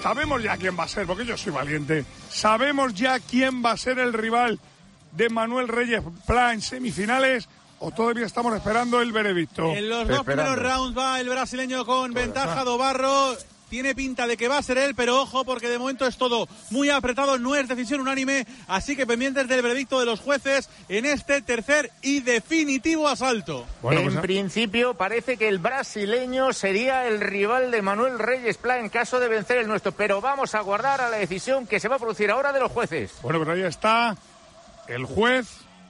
sabemos ya quién va a ser, porque yo soy valiente. Sabemos ya quién va a ser el rival de Manuel Reyes Pla en semifinales, o todavía estamos esperando el veredicto. En los dos primeros rounds va el brasileño con ventaja. Dobarro tiene pinta de que va a ser él, pero ojo, porque de momento es todo muy apretado, no es decisión unánime, así que pendientes del veredicto de los jueces en este tercer y definitivo asalto. Bueno, en principio parece que el brasileño sería el rival de Manuel Reyes Pla en caso de vencer el nuestro, pero vamos a aguardar a la decisión que se va a producir ahora de los jueces. Bueno, pues ahí está el juez,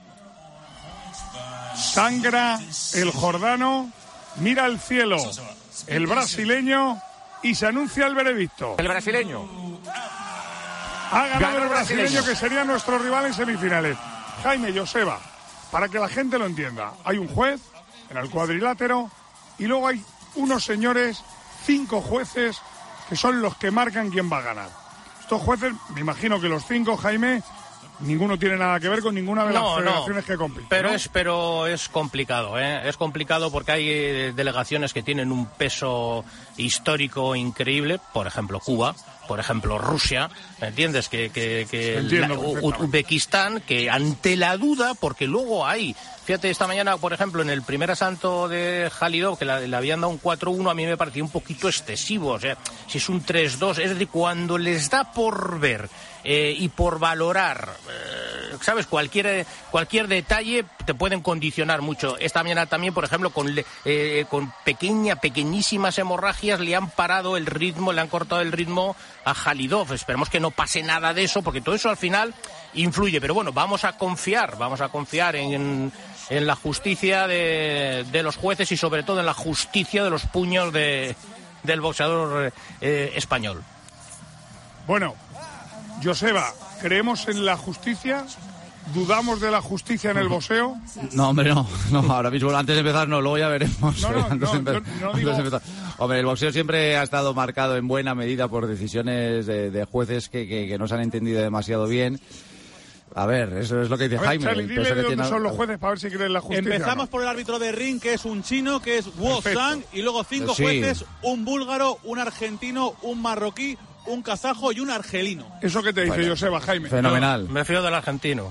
sangra el jordano, mira al cielo el brasileño y se anuncia el veredicto. El brasileño. Ha ganado el brasileño, que sería nuestro rival en semifinales. Jaime, Joseba, para que la gente lo entienda, hay un juez en el cuadrilátero y luego hay unos señores, 5 jueces, que son los que marcan quién va a ganar. Estos jueces, me imagino que los 5, Jaime, ninguno tiene nada que ver con ninguna de las federaciones que compiten. Pero es complicado, ¿eh? Es complicado porque hay delegaciones que tienen un peso histórico increíble, por ejemplo Cuba, por ejemplo Rusia, ¿entiendes? Uzbekistán, que ante la duda, porque luego hay, fíjate, esta mañana, por ejemplo, en el primer asalto de Khalidov, que le habían dado un 4-1, a mí me pareció un poquito excesivo, o sea, si es un 3-2, es decir, cuando les da por ver y por valorar, ¿sabes? Cualquier detalle te pueden condicionar mucho. Esta mañana también, por ejemplo, con pequeñísimas hemorragias le han parado el ritmo, le han cortado el ritmo a Khalidov. Esperemos que no pase nada de eso, porque todo eso al final influye. Pero bueno, vamos a confiar en la justicia de los jueces y sobre todo en la justicia de los puños del boxeador español. Bueno, Joseba, ¿creemos en la justicia? ¿Dudamos de la justicia en el boxeo? No, hombre, no, ahora mismo, antes de empezar no, luego ya veremos. Hombre, el boxeo siempre ha estado marcado en buena medida por decisiones de jueces que no se han entendido demasiado bien. A ver, eso es lo que dice Jaime. Charlie, dile de dónde son los jueces para ver si creen la justicia. Empezamos por el árbitro de ring, que es un chino, que es Wu Sang, y luego 5 jueces, un búlgaro, un argentino, un marroquí, un kazajo y un argelino. ¿Eso qué te dice Joseba, Jaime? Fenomenal. Me fío del argentino.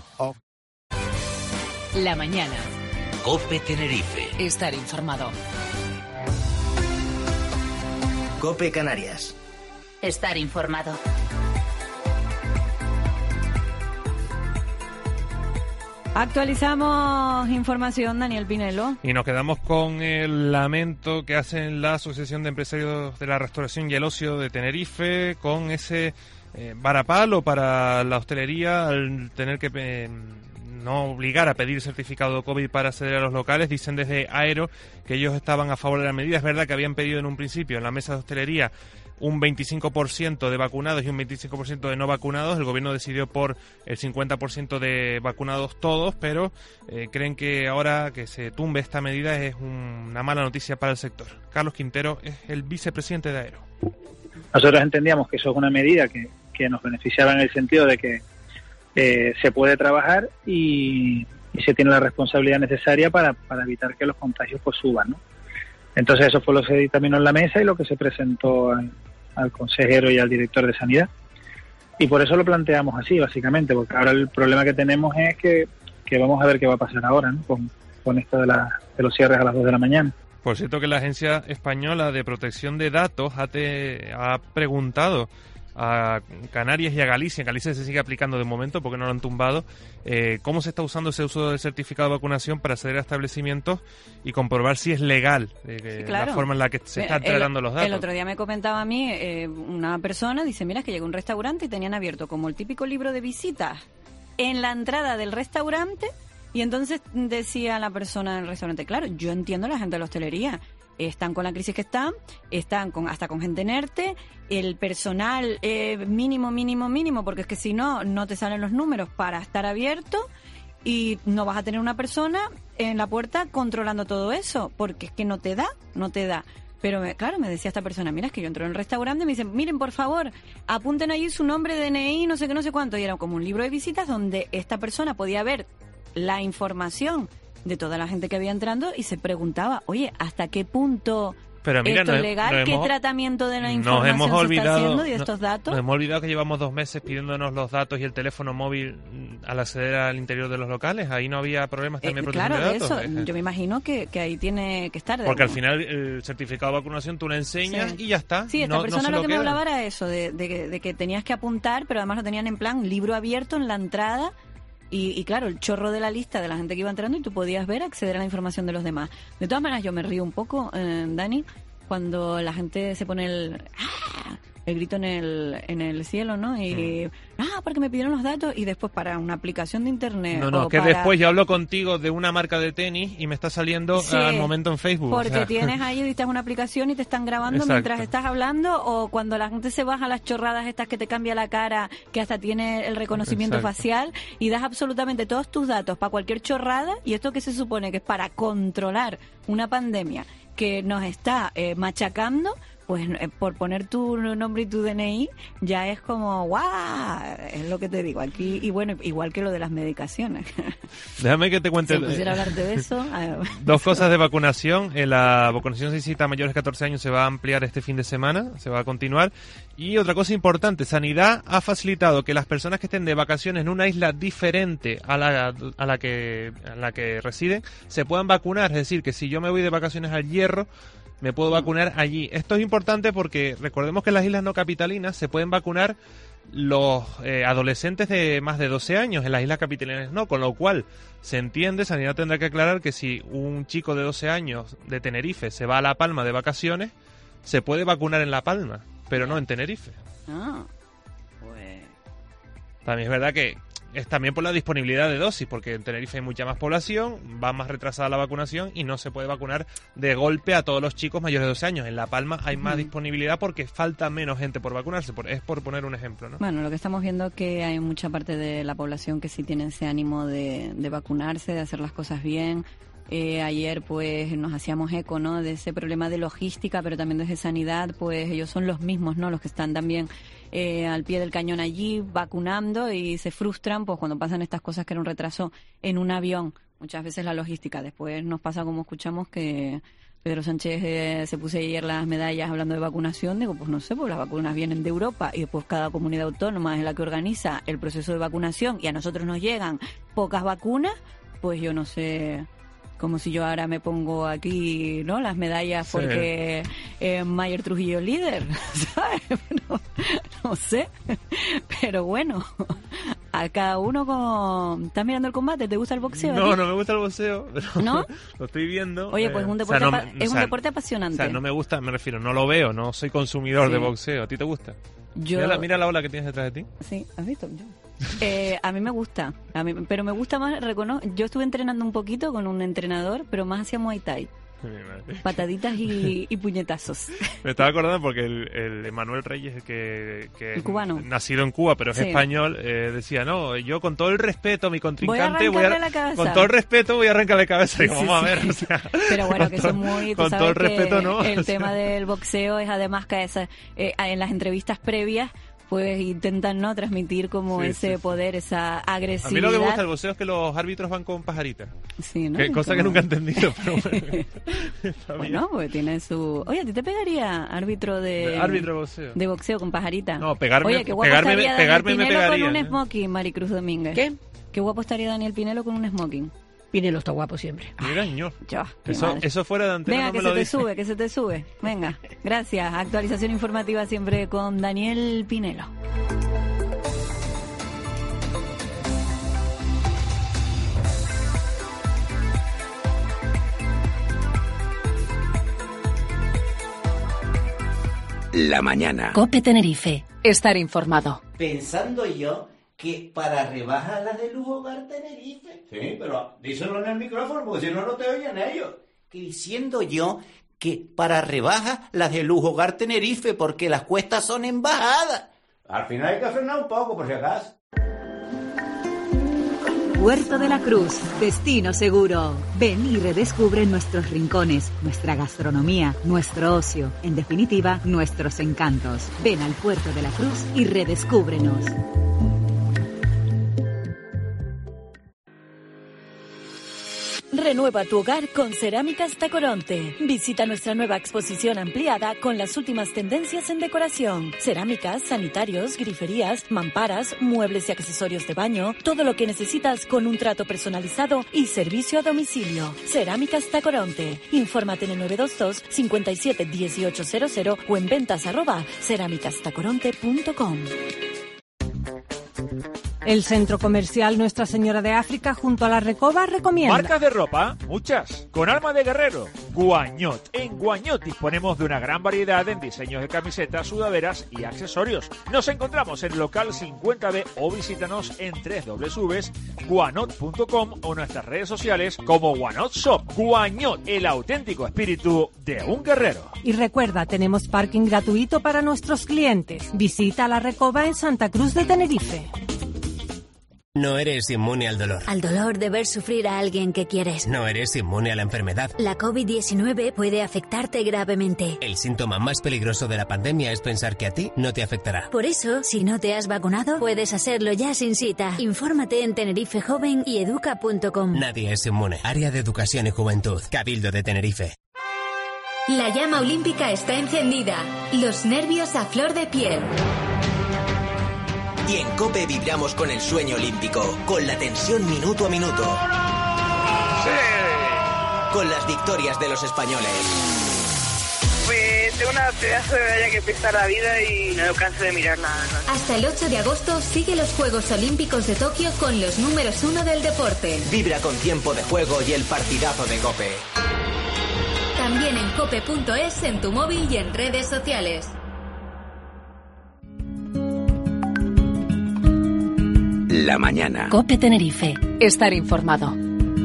La mañana. COPE Tenerife. Estar informado. COPE Canarias. Estar informado. Actualizamos información, Daniel Pinelo. Y nos quedamos con el lamento que hacen la Asociación de Empresarios de la Restauración y el Ocio de Tenerife con ese varapalo para la hostelería al tener que no obligar a pedir certificado de COVID para acceder a los locales. Dicen desde Aero que ellos estaban a favor de la medida. Es verdad que habían pedido en un principio en la mesa de hostelería un 25% de vacunados y un 25% de no vacunados. El gobierno decidió por el 50% de vacunados todos, pero creen que ahora que se tumbe esta medida es una mala noticia para el sector. Carlos Quintero es el vicepresidente de Aero. Nosotros entendíamos que eso es una medida que nos beneficiaba en el sentido de que se puede trabajar y se tiene la responsabilidad necesaria para evitar que los contagios pues suban, ¿no? Entonces eso fue lo que se dictaminó en la mesa y lo que se presentó al consejero y al director de Sanidad. Y por eso lo planteamos así, básicamente, porque ahora el problema que tenemos es que vamos a ver qué va a pasar ahora, ¿no? Con esto de los cierres a las 2 de la mañana. Por cierto que la Agencia Española de Protección de Datos ha preguntado a Canarias y a Galicia. En Galicia se sigue aplicando de momento porque no lo han tumbado. ¿Cómo se está usando ese uso del certificado de vacunación para acceder a establecimientos y comprobar si es legal la forma en la que se están tratando los datos? El otro día me comentaba a mí una persona, dice, mira, es que llegó a un restaurante y tenían abierto como el típico libro de visitas en la entrada del restaurante, y entonces decía la persona del restaurante, claro, yo entiendo a la gente de la hostelería, están con la crisis que están hasta con gente inerte, el personal mínimo, porque es que si no te salen los números para estar abierto y no vas a tener una persona en la puerta controlando todo eso, porque es que no te da. Pero claro, me decía esta persona, mira, es que yo entro en el restaurante y me dicen, miren, por favor, apunten allí su nombre, DNI, no sé cuánto, y era como un libro de visitas donde esta persona podía ver la información de toda la gente que había entrando y se preguntaba, oye, ¿hasta qué punto Pero mira, ¿Esto es legal? ¿Qué tratamiento de la información se está haciendo y de estos datos? Nos hemos olvidado que llevamos 2 meses pidiéndonos los datos y el teléfono móvil al acceder al interior de los locales. Ahí no había problemas también de protección de datos. Claro, de eso. Yo me imagino que ahí tiene que estar. Porque al final el certificado de vacunación tú le enseñas y ya está. Sí, esta persona lo que me hablaba era eso, de que tenías que apuntar, pero además lo tenían en plan libro abierto en la entrada. Y claro, el chorro de la lista de la gente que iba entrando y tú podías ver, acceder a la información de los demás. De todas maneras, yo me río un poco, Dani, cuando la gente se pone el grito en el cielo, ¿no? Y, porque me pidieron los datos y después para una aplicación de internet. Después yo hablo contigo de una marca de tenis y me está saliendo al momento en Facebook. Porque tienes ahí, editas una aplicación y te están grabando mientras estás hablando, o cuando la gente se baja las chorradas estas que te cambia la cara, que hasta tiene el reconocimiento facial, y das absolutamente todos tus datos para cualquier chorrada, y esto que se supone que es para controlar una pandemia que nos está machacando, pues por poner tu nombre y tu DNI ya es como ¡guau! Es lo que te digo aquí. Y bueno, igual que lo de las medicaciones. Déjame que te cuente. Si quisiera hablarte de eso. 2 cosas de vacunación. La vacunación se necesita a mayores de 14 años, se va a ampliar este fin de semana, se va a continuar. Y otra cosa importante, Sanidad ha facilitado que las personas que estén de vacaciones en una isla diferente a la que residen se puedan vacunar. Es decir, que si yo me voy de vacaciones al Hierro, me puedo vacunar allí. Esto es importante porque recordemos que en las islas no capitalinas se pueden vacunar los adolescentes de más de 12 años, en las islas capitalinas no, con lo cual se entiende, Sanidad tendrá que aclarar que si un chico de 12 años de Tenerife se va a La Palma de vacaciones, se puede vacunar en La Palma, pero no en Tenerife. Pues... También es verdad que es también por la disponibilidad de dosis, porque en Tenerife hay mucha más población, va más retrasada la vacunación y no se puede vacunar de golpe a todos los chicos mayores de 12 años. En La Palma hay más disponibilidad porque falta menos gente por vacunarse, es por poner un ejemplo, ¿no? Bueno, lo que estamos viendo es que hay mucha parte de la población que sí tiene ese ánimo de vacunarse, de hacer las cosas bien. Ayer pues nos hacíamos eco, ¿no?, de ese problema de logística, pero también desde Sanidad, pues ellos son los mismos, ¿no?, los que están también al pie del cañón allí vacunando y se frustran pues cuando pasan estas cosas, que era un retraso en un avión, muchas veces la logística. Después nos pasa, como escuchamos, que Pedro Sánchez se puso ayer las medallas hablando de vacunación. Digo, pues no sé, pues las vacunas vienen de Europa y después cada comunidad autónoma es la que organiza el proceso de vacunación y a nosotros nos llegan pocas vacunas, pues yo no sé... Como si yo ahora me pongo aquí, ¿no?, las medallas porque Mayer Trujillo es líder, ¿sabes? No sé, pero bueno, a cada uno con... ¿Estás mirando el combate? ¿Te gusta el boxeo? No, no me gusta el boxeo, pero ¿no? Lo estoy viendo. Oye, pues un deporte un deporte apasionante. O sea, no me gusta, me refiero, no lo veo, no soy consumidor de boxeo. ¿A ti te gusta? Mira la ola que tienes detrás de ti. Sí, ¿has visto? A mí me gusta, pero me gusta más, yo estuve entrenando un poquito con un entrenador, pero más hacia Muay Thai. Pataditas y puñetazos. Me estaba acordando porque el Emanuel Reyes, que el cubano, nacido en Cuba pero es español, decía, no, yo con todo el respeto a mi contrincante con todo el respeto voy a arrancarle la cabeza. Digo, vamos a ver, o sea, pero bueno, que son muy, con todo el respeto, ¿no? El tema del boxeo es además que en las entrevistas previas pues intentan, ¿no?, transmitir como ese poder, esa agresividad. A mí lo que me gusta del boxeo es que los árbitros van con pajaritas. Sí, ¿no? Cosa que nunca he entendido, pero bueno, pues tiene su... Oye, ¿a ti te pegaría árbitro de boxeo? De boxeo con pajarita? No, pegarme Oye, qué guapo estaría Daniel Pinelo con un smoking, Maricruz Domínguez. ¿Qué? Qué guapo estaría Daniel Pinelo con un smoking. Pinelo está guapo siempre. Mira, señor. Yo, eso fuera de antena. Venga, no que me se lo te dice. sube, que se te sube. Venga, gracias. Actualización informativa siempre con Daniel Pinelo. La mañana. COPE Tenerife. Estar informado. Pensando yo que para rebajas las de Lujo Hogar Tenerife. Sí, pero díselo en el micrófono porque si no, no te oyen ellos. Que diciendo yo que para rebajas las de Lujo Hogar Tenerife porque las cuestas son en bajada. Al final hay que frenar un poco por si acaso. Puerto de la Cruz, destino seguro. Ven y redescubre nuestros rincones, nuestra gastronomía, nuestro ocio, en definitiva, nuestros encantos. Ven al Puerto de la Cruz y redescúbrenos. Renueva tu hogar con Cerámicas Tacoronte. Visita nuestra nueva exposición ampliada con las últimas tendencias en decoración. Cerámicas, sanitarios, griferías, mamparas, muebles y accesorios de baño. Todo lo que necesitas con un trato personalizado y servicio a domicilio. Cerámicas Tacoronte. Infórmate en el 922 57 1800 o en ventas@cerámicastacoronte.com. El centro comercial Nuestra Señora de África junto a la Recoba recomienda. Marcas de ropa, muchas, con alma de guerrero. Guañot. En Guañot disponemos de una gran variedad en diseños de camisetas, sudaderas y accesorios. Nos encontramos en el local 50B o visítanos en www.guanot.com o nuestras redes sociales como Guanot Shop. Guañot, el auténtico espíritu de un guerrero. Y recuerda, tenemos parking gratuito para nuestros clientes. Visita la Recoba en Santa Cruz de Tenerife. No eres inmune al dolor. Al dolor de ver sufrir a alguien que quieres. No eres inmune a la enfermedad. La COVID-19 puede afectarte gravemente. El síntoma más peligroso de la pandemia es pensar que a ti no te afectará. Por eso, si no te has vacunado, puedes hacerlo ya sin cita. Infórmate en Tenerife Joven y educa.com. Nadie es inmune. Área de Educación y Juventud. Cabildo de Tenerife. La llama olímpica está encendida. Los nervios a flor de piel. Y en COPE vibramos con el sueño olímpico, con la tensión minuto a minuto. ¡Sí! Con las victorias de los españoles. Pues tengo una pedazo de medalla que pesa la vida y no canso de mirar nada. Hasta el 8 de agosto sigue los Juegos Olímpicos de Tokio con los números 1 del deporte. Vibra con tiempo de juego y el partidazo de COPE. También en cope.es, en tu móvil y en redes sociales. La mañana. COPE Tenerife. Estar informado.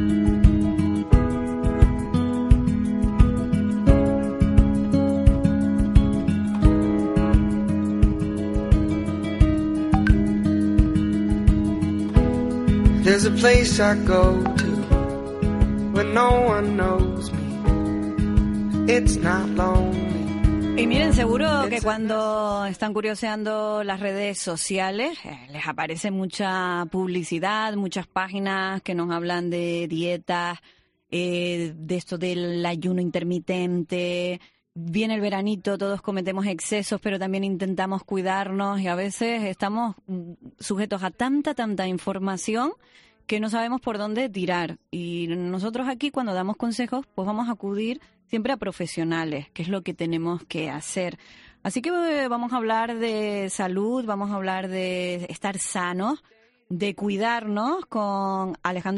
There's a place I go to when no one knows me. It's not lonely. Y miren, seguro que cuando están curioseando las redes sociales les aparece mucha publicidad, muchas páginas que nos hablan de dietas, de esto del ayuno intermitente. Viene el veranito, todos cometemos excesos, pero también intentamos cuidarnos y a veces estamos sujetos a tanta información que no sabemos por dónde tirar. Y nosotros aquí, cuando damos consejos, pues vamos a acudir siempre a profesionales, que es lo que tenemos que hacer. Así que vamos a hablar de salud, vamos a hablar de estar sanos, de cuidarnos con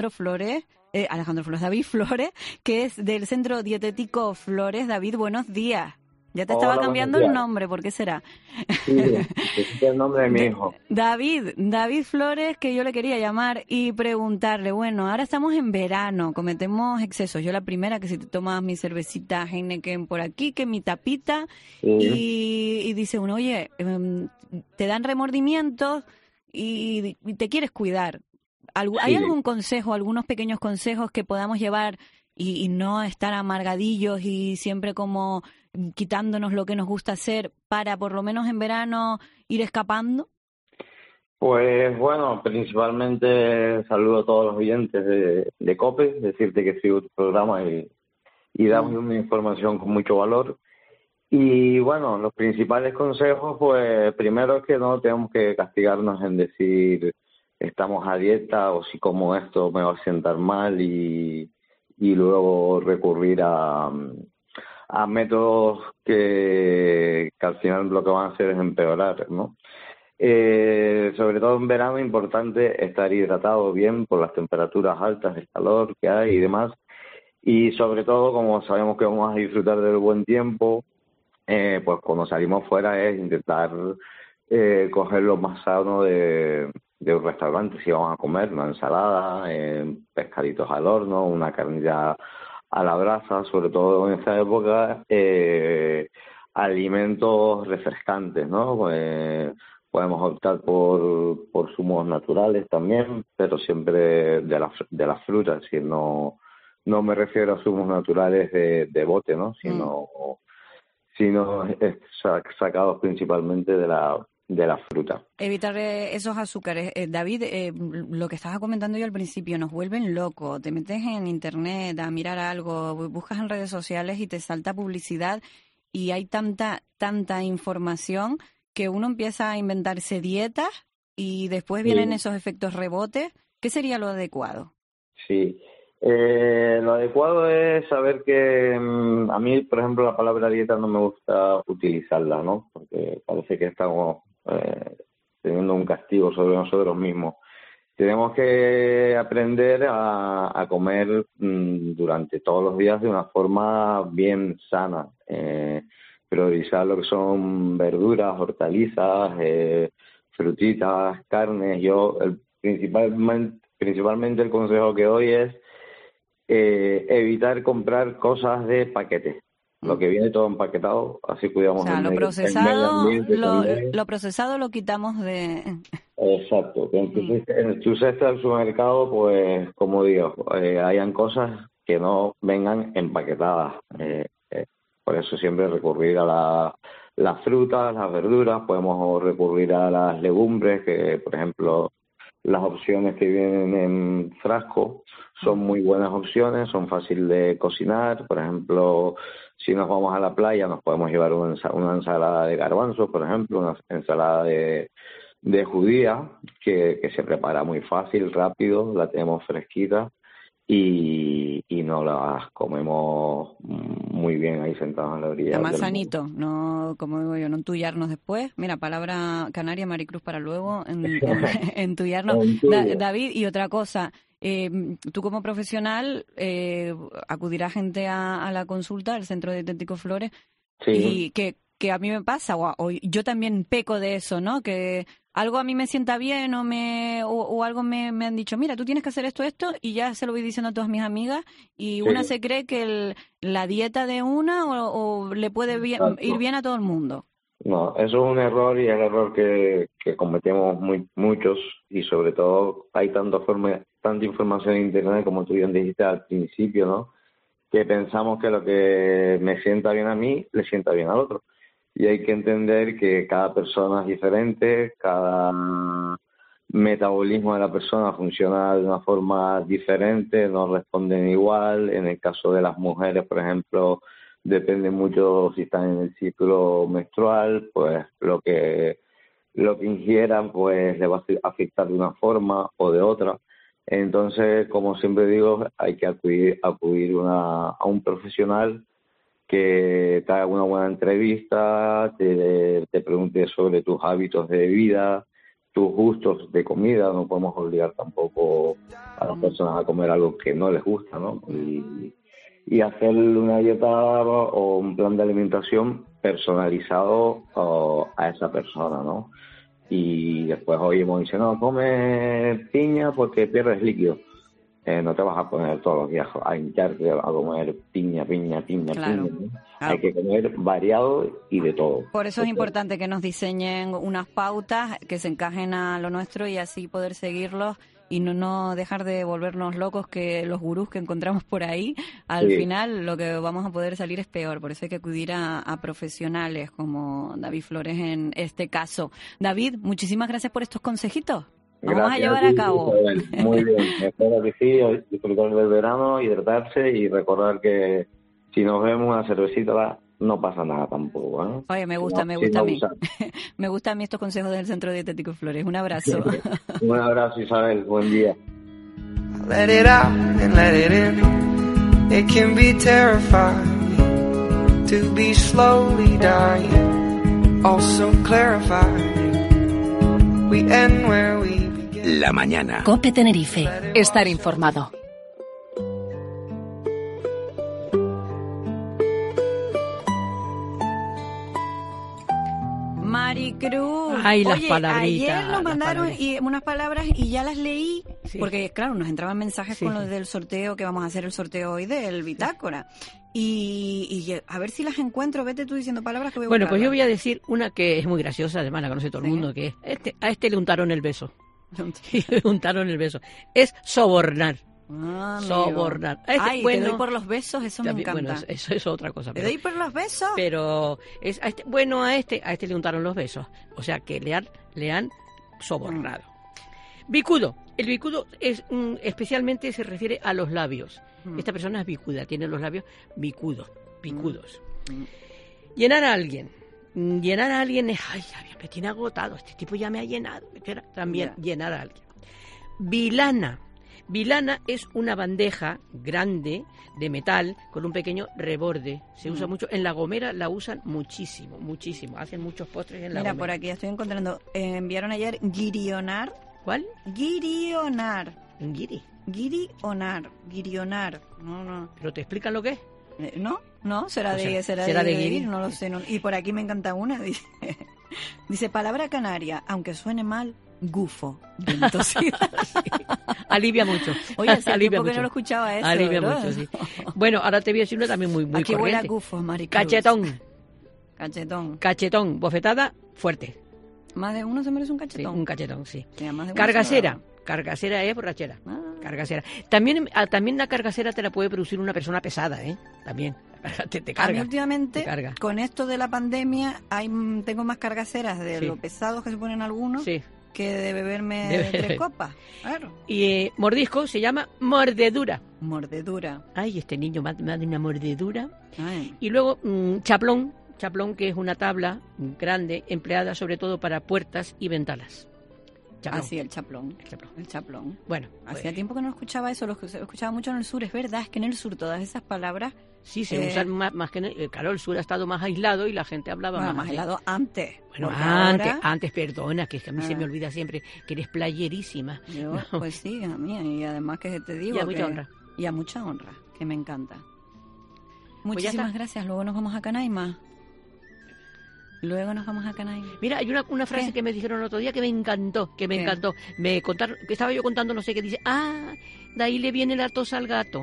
David Flores, que es del Centro Dietético Flores. David, buenos días. Ya te estaba cambiando el nombre, ¿por qué será? Sí, es el nombre de mi hijo. David Flores, que yo le quería llamar y preguntarle, bueno, ahora estamos en verano, cometemos excesos. Yo la primera, que si te tomas mi cervecita Heineken por aquí, que mi tapita, y dice uno, oye, te dan remordimientos y te quieres cuidar. ¿Hay algún consejo, algunos pequeños consejos que podamos llevar y no estar amargadillos y siempre como quitándonos lo que nos gusta hacer para por lo menos en verano ir escapando? Pues bueno, principalmente saludo a todos los oyentes de COPE, decirte que sigo tu programa y damos una información con mucho valor. Y bueno, los principales consejos, pues primero es que no tenemos que castigarnos en decir estamos a dieta o si como esto me va a sentar mal y luego recurrir a métodos que al final lo que van a hacer es empeorar, ¿no? Sobre todo en verano es importante estar hidratado bien por las temperaturas altas, el calor que hay y demás. Y sobre todo, como sabemos que vamos a disfrutar del buen tiempo, pues cuando salimos fuera es intentar coger lo más sano de un restaurante. Si vamos a comer una ensalada, pescaditos al horno, una carnilla a la brasa, sobre todo en esta época, alimentos refrescantes, ¿no? Podemos optar por zumos naturales también, pero siempre de las frutas, si no me refiero a zumos naturales de bote, ¿no? Sino sacados principalmente de la fruta. Evitar esos azúcares. David, lo que estabas comentando yo al principio, nos vuelven locos. Te metes en internet a mirar algo, buscas en redes sociales y te salta publicidad y hay tanta información que uno empieza a inventarse dietas y después vienen esos efectos rebotes. ¿Qué sería lo adecuado? Sí. Lo adecuado es saber que a mí, por ejemplo, la palabra dieta no me gusta utilizarla, ¿no? Porque parece que estamos teniendo un castigo sobre nosotros mismos. Tenemos que aprender a comer durante todos los días de una forma bien sana. Priorizar lo que son verduras, hortalizas, frutitas, carnes. Yo principalmente el consejo que doy es evitar comprar cosas de paquete. Lo que viene todo empaquetado, así cuidamos el lo procesado lo quitamos de... Exacto. Entonces, en tu cesta del supermercado, pues, como digo, hayan cosas que no vengan empaquetadas. Por eso siempre recurrir a las frutas, las verduras, podemos recurrir a las legumbres, que, por ejemplo, las opciones que vienen en frasco son muy buenas opciones, son fáciles de cocinar. Por ejemplo, si nos vamos a la playa nos podemos llevar una ensalada de garbanzos, por ejemplo, una ensalada de judía que se prepara muy fácil, rápido, la tenemos fresquita y nos las comemos muy bien ahí sentados en la orilla. Está más sanito, no, como digo yo, no entullarnos después. Mira, palabra canaria, Maricruz, para luego entullarnos. David, y otra cosa, tú como profesional acudirá gente a la consulta al Centro Dietético Flores, y que a mí me pasa, o yo también peco de eso, ¿no? Que algo a mí me sienta bien o algo me han dicho, mira, tú tienes que hacer esto, y ya se lo voy diciendo a todas mis amigas, y una se cree que la dieta de una o le puede ir bien a todo el mundo. No, eso es un error, y el error que cometemos muchos, y sobre todo hay tanta información en internet, como tú bien dijiste al principio, ¿no? Que pensamos que lo que me sienta bien a mí, le sienta bien al otro. Y hay que entender que cada persona es diferente, cada metabolismo de la persona funciona de una forma diferente, no responden igual. En el caso de las mujeres, por ejemplo, depende mucho si están en el ciclo menstrual, pues lo que ingieran pues le va a afectar de una forma o de otra. Entonces, como siempre digo, hay que acudir a un profesional que te haga una buena entrevista, te pregunte sobre tus hábitos de vida, tus gustos de comida. No podemos obligar tampoco a las personas a comer algo que no les gusta, ¿no? Y hacer una dieta o un plan de alimentación personalizado a esa persona, ¿no? Y después oímos, dice, no, come piña porque pierdes líquido. No te vas a poner todos los días a hincharte a comer piña. Claro. ¿No? Hay que comer variado y de todo. Por eso es importante que nos diseñen unas pautas que se encajen a lo nuestro y así poder seguirlos y no dejar de volvernos locos, que los gurús que encontramos por ahí, al final lo que vamos a poder salir es peor. Por eso hay que acudir a profesionales como David Flores en este caso. David, muchísimas gracias por estos consejitos. Vamos a llevar a cabo. Isabel. Muy bien, espero que sí, disfrutar del verano, hidratarse y recordar que si nos vemos una cervecita no pasa nada tampoco, ¿eh? Oye, me gusta a mí. Me gustan a mí estos consejos del Centro Dietético Flores. Un abrazo. Un abrazo, Isabel. Buen día. Let it out and let it in. It can be terrifying to be slowly dying. Also clarifying. We end where we begin. La mañana. COPE Tenerife. Estar informado. Maricruz. Ay, las Oye, palabritas. ayer nos mandaron unas palabras y ya las leí, porque claro, nos entraban mensajes con lo del sorteo, que vamos a hacer el sorteo hoy del Bitácora. Y a ver si las encuentro, vete tú diciendo palabras que voy a buscar. Bueno, pues yo voy a decir una que es muy graciosa, además la conoce todo el mundo, que es a este le untaron el beso. Le untaron el beso. Es sobornar. Sobornar. Ay, te doy por los besos, eso también, me encanta. Bueno, eso es otra cosa. ¿Te doy por los besos? Pero a este le untaron los besos. O sea que le han sobornado. Bicudo. El bicudo especialmente se refiere a los labios. Esta persona es bicuda, tiene los labios bicudos. Llenar a alguien es, ay, me tiene agotado, este tipo ya me ha llenado. También llenar a alguien. Vilana. Vilana es una bandeja grande de metal con un pequeño reborde. Se usa mucho. En La Gomera la usan muchísimo. Hacen muchos postres en La Gomera. Mira, por aquí estoy encontrando. Enviaron ayer guirionar. ¿Cuál? Guirionar. Guirionar. No. ¿Pero te explican lo que es? No, será de guirir, no lo sé. No. Y por aquí me encanta una, dice palabra canaria, aunque suene mal, gufo. Alivia mucho. Oye, hace tiempo que no lo escuchaba eso. Alivia ¿verdad? mucho, sí. Bueno, ahora te voy a decir una también muy aquí corriente. huele a gufo, Maricruz. Cachetón, bofetada fuerte. Más de uno se merece un cachetón. Sí, un cachetón, sí. Más de Cargasera. Cargasera es borrachera. Cargasera. También la cargasera te la puede producir una persona pesada, ¿eh? También. Te carga. A mí últimamente, te carga. con esto de la pandemia, tengo más cargaceras de lo pesados que se ponen algunos que de beberme 3 copas. Claro. Y mordisco se llama mordedura. Mordedura. Ay, este niño me da una mordedura. Ay. Y luego chaplón, que es una tabla grande empleada sobre todo para puertas y ventanas. Chaplón. Sí, el chaplón. Bueno. Hacía tiempo que no escuchaba eso, lo escuchaba mucho en el sur, es verdad, es que en el sur todas esas palabras... Sí, se usan más que... claro, el sur ha estado más aislado y la gente hablaba más aislado antes. Bueno, antes, perdona, que a mí se me olvida siempre que eres playerísima. Yo, no. Pues sí, a mí, y además que te digo... Y a mucha honra. Y a mucha honra, que me encanta. Muchísimas gracias, luego nos vamos a Canaima. Mira, hay una frase que me dijeron el otro día que me encantó, Me contaron, que estaba yo contando, no sé qué, dice, de ahí le viene la tos al gato.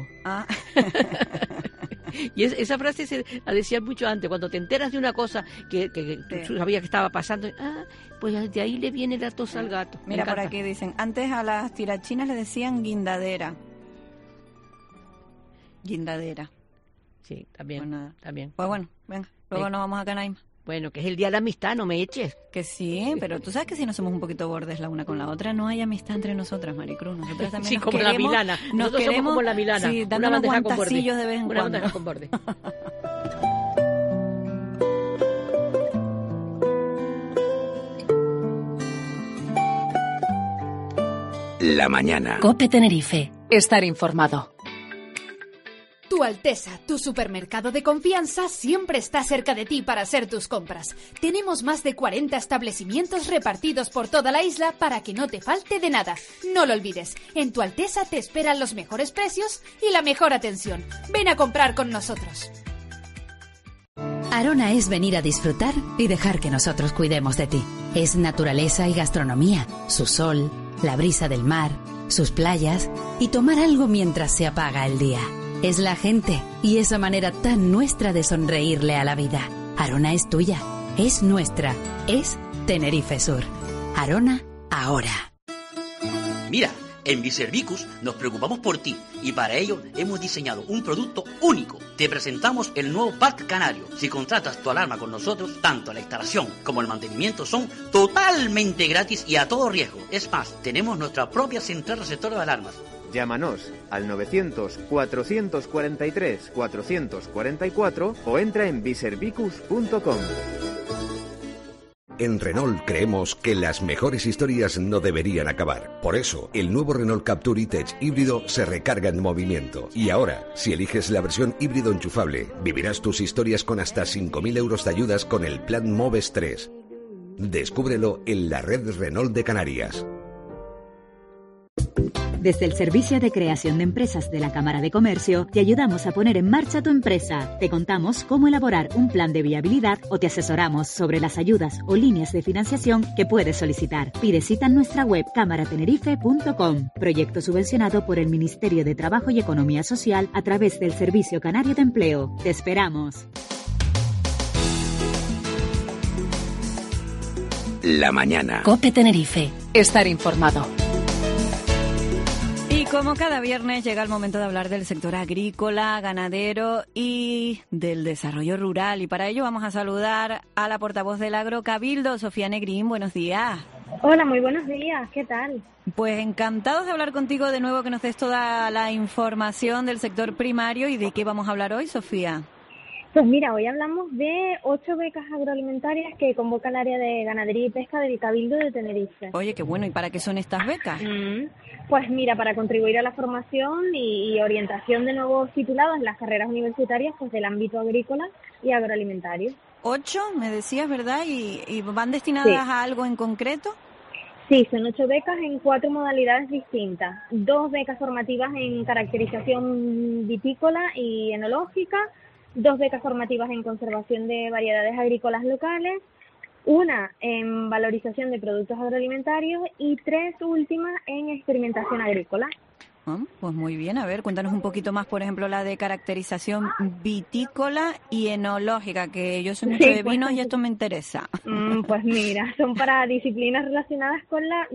Y esa frase se la decían mucho antes, cuando te enteras de una cosa que tú sabías que estaba pasando, pues de ahí le viene la tos al gato. Mira, por aquí dicen, antes a las tirachinas le decían guindadera. Sí, también. Pues nada. También. Pues bueno, venga, luego nos vamos a Canaima. Bueno, que es el día de la amistad, no me eches. Que sí, pero tú sabes que si no somos un poquito bordes la una con la otra, no hay amistad entre nosotras, Maricruz. Nosotras también nos como queremos, la Milana. Nosotros somos como la Milana. Sí, dando unos guantacillos de vez en cuando. Una bandeja con borde. La mañana. COPE Tenerife. Estar informado. Tu Alteza, tu supermercado de confianza, siempre está cerca de ti para hacer tus compras. Tenemos más de 40 establecimientos repartidos por toda la isla para que no te falte de nada. No lo olvides, en Tu Alteza te esperan los mejores precios y la mejor atención. Ven a comprar con nosotros. Arona es venir a disfrutar y dejar que nosotros cuidemos de ti. Es naturaleza y gastronomía, su sol, la brisa del mar, sus playas y tomar algo mientras se apaga el día. Es la gente y esa manera tan nuestra de sonreírle a la vida. Arona es tuya, es nuestra, es Tenerife Sur. Arona, ahora. Mira, en Biservicus nos preocupamos por ti y para ello hemos diseñado un producto único. Te presentamos el nuevo Pack Canario. Si contratas tu alarma con nosotros, tanto la instalación como el mantenimiento son totalmente gratis y a todo riesgo. Es más, tenemos nuestra propia central receptora de alarmas. Llámanos al 900-443-444 o entra en biservicus.com. En Renault creemos que las mejores historias no deberían acabar. Por eso, el nuevo Renault Captur E-Tech híbrido se recarga en movimiento. Y ahora, si eliges la versión híbrido enchufable, vivirás tus historias con hasta 5.000 euros de ayudas con el plan Moves 3. Descúbrelo en la red Renault de Canarias. Desde el Servicio de Creación de Empresas de la Cámara de Comercio, te ayudamos a poner en marcha tu empresa. Te contamos cómo elaborar un plan de viabilidad o te asesoramos sobre las ayudas o líneas de financiación que puedes solicitar. Pide cita en nuestra web cámaratenerife.com. Proyecto subvencionado por el Ministerio de Trabajo y Economía Social a través del Servicio Canario de Empleo. ¡Te esperamos! La mañana. COPE Tenerife. Estar informado. Como cada viernes llega el momento de hablar del sector agrícola, ganadero y del desarrollo rural. Y para ello vamos a saludar a la portavoz del Agrocabildo, Sofía Negrín. Buenos días. Hola, muy buenos días. ¿Qué tal? Pues encantados de hablar contigo de nuevo, que nos des toda la información del sector primario. ¿Y de qué vamos a hablar hoy, Sofía? Pues mira, hoy hablamos de 8 becas agroalimentarias que convoca el área de ganadería y pesca del Cabildo de Tenerife. Oye, qué bueno. ¿Y para qué son estas becas? Pues mira, para contribuir a la formación y orientación de nuevos titulados en las carreras universitarias pues del ámbito agrícola y agroalimentario. 8, me decías, ¿verdad? ¿Y van destinadas a algo en concreto? Sí, son 8 becas en 4 modalidades distintas. 2 becas formativas en caracterización vitícola y enológica, 2 becas formativas en conservación de variedades agrícolas locales, 1 en valorización de productos agroalimentarios y 3 últimas en experimentación agrícola. Pues muy bien, a ver, cuéntanos un poquito más, por ejemplo, la de caracterización vitícola y enológica, que yo soy mucho de vinos y esto me interesa. Pues mira, son para disciplinas relacionadas con la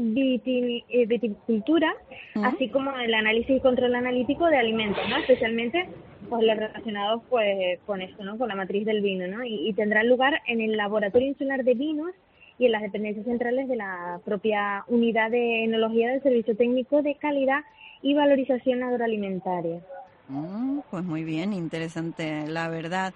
viticultura, así como el análisis y control analítico de alimentos, ¿no? Especialmente pues los relacionados pues con esto, ¿no? Con la matriz del vino, ¿no? Y tendrán lugar en el Laboratorio Insular de Vinos y en las dependencias centrales de la propia Unidad de Enología del Servicio Técnico de Calidad y Valorización Agroalimentaria. Pues muy bien, interesante, la verdad.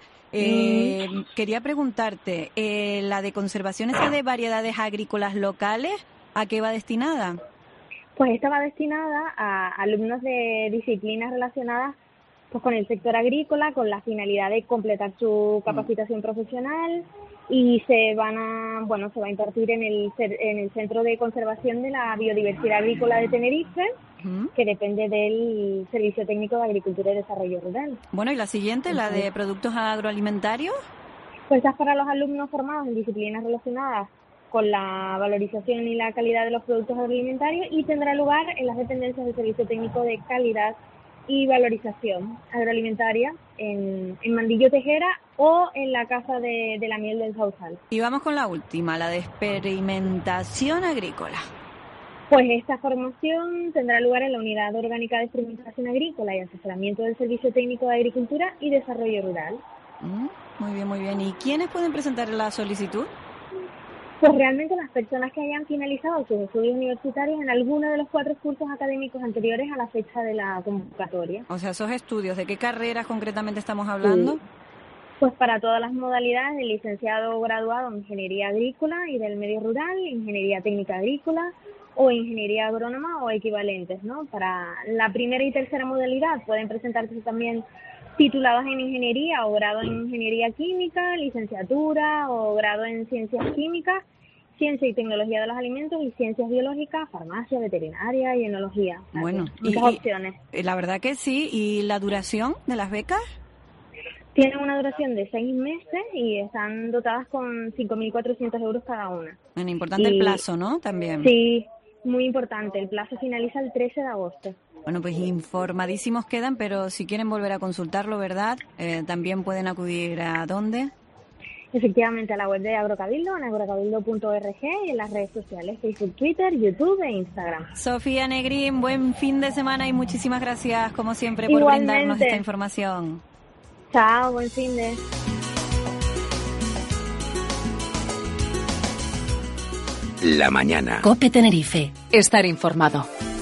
Quería preguntarte, la de conservación esa de variedades agrícolas locales, ¿a qué va destinada? Pues esta va destinada a alumnos de disciplinas relacionadas pues con el sector agrícola, con la finalidad de completar su capacitación profesional, y se va a impartir en el Centro de Conservación de la Biodiversidad Agrícola de Tenerife, que depende del Servicio Técnico de Agricultura y Desarrollo Rural. Bueno, ¿y la siguiente, la de productos agroalimentarios? Pues esta es para los alumnos formados en disciplinas relacionadas con la valorización y la calidad de los productos agroalimentarios, y tendrá lugar en las dependencias del Servicio Técnico de Calidad y Valorización Agroalimentaria en Mandillo Tejera o en la Casa de la Miel del Sausal. Y vamos con la última, la de experimentación agrícola. Pues esta formación tendrá lugar en la Unidad Orgánica de Experimentación Agrícola y Asesoramiento del Servicio Técnico de Agricultura y Desarrollo Rural. Muy bien, muy bien. ¿Y quiénes pueden presentar la solicitud? Pues realmente las personas que hayan finalizado sus estudios universitarios en alguno de los 4 cursos académicos anteriores a la fecha de la convocatoria. O sea, esos estudios, ¿de qué carreras concretamente estamos hablando? Sí. Pues para todas las modalidades de licenciado o graduado en Ingeniería Agrícola y del Medio Rural, Ingeniería Técnica Agrícola o Ingeniería Agrónoma o equivalentes, ¿no? Para la primera y tercera modalidad pueden presentarse también titulados en Ingeniería o grado en Ingeniería Química, licenciatura o grado en Ciencias Químicas, Ciencia y Tecnología de los Alimentos y Ciencias Biológicas, Farmacia, Veterinaria y Enología. Bueno, muchas opciones. La verdad que sí. ¿Y la duración de las becas? Tienen una duración de 6 meses y están dotadas con 5.400 euros cada una. Bueno, importante el plazo, ¿no? También. Sí, muy importante. El plazo finaliza el 13 de agosto. Bueno, pues informadísimos quedan, pero si quieren volver a consultarlo, ¿verdad? También pueden acudir ¿a dónde? Efectivamente, a la web de Agrocabildo, en agrocabildo.org, y en las redes sociales, Facebook, Twitter, YouTube e Instagram. Sofía Negrín, buen fin de semana y muchísimas gracias, como siempre, por brindarnos esta información. Chao, buen fin de... La mañana. COPE Tenerife. Estar informado.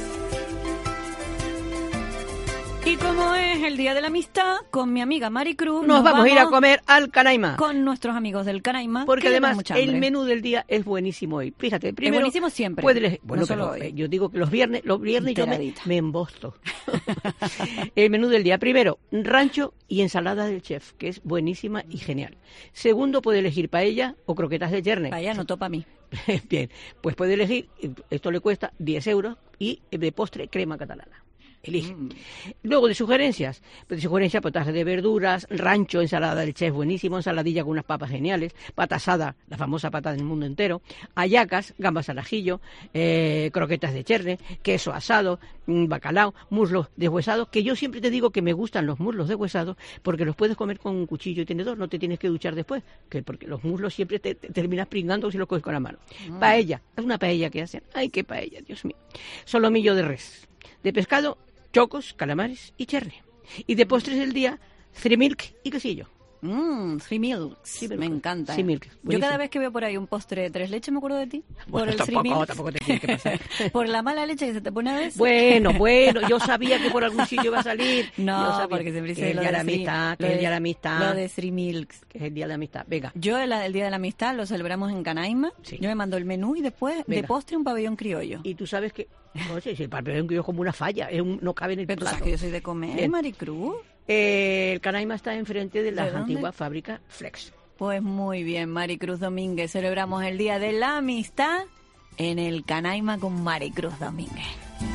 Y como es el Día de la Amistad, con mi amiga Maricruz nos vamos a ir a comer al Canaima. Con nuestros amigos del Canaima. Porque además el menú del día es buenísimo hoy. Fíjate, primero... Es buenísimo siempre. Bueno, no pero yo digo que los viernes yo me embosto. El menú del día. Primero, rancho y ensalada del chef, que es buenísima y genial. Segundo, puede elegir paella o croquetas de cherne. Paella no topa a mí. Bien, pues puede elegir, esto le cuesta 10 euros, y de postre crema catalana. Elige. Luego de sugerencias, potaje de verduras, rancho, ensalada del chef buenísimo, ensaladilla con unas papas geniales, pata asada, la famosa pata del mundo entero, hallacas, gambas al ajillo, croquetas de cherne, queso asado, bacalao, muslos deshuesados, que yo siempre te digo que me gustan los muslos deshuesados porque los puedes comer con un cuchillo y tenedor, no te tienes que duchar después, porque los muslos siempre te terminas pringando si los coges con la mano. Paella, es una paella que hacen, ay qué paella, Dios mío. Solomillo de res. De pescado, chocos, calamares y cherne. Y de postres del día, Three y quesillo. Three Milks. Me encanta. Three Milk. Yo cada vez que veo por ahí un postre de 3 leches me acuerdo de ti. Bueno, por el tampoco te tiene que pasar. Por la mala leche que se te pone a veces. Bueno, yo sabía que por algún sitio iba a salir. No, porque siempre dice el día de la amistad, que es el día de la amistad. Lo de Three Milks. Que es el día de la amistad. Venga. Yo el día de la amistad lo celebramos en Canaima. Sí. Yo me mando el menú y después de postre un pabellón criollo. Y tú sabes que, no sé, si el pabellón criollo es como una falla, no cabe en el plato. Pero tú sabes que yo soy de comer, Maricruz. El Canaima está enfrente de la antigua fábrica Flex. Pues muy bien, Maricruz Domínguez. Celebramos el Día de la Amistad en el Canaima con Maricruz Domínguez.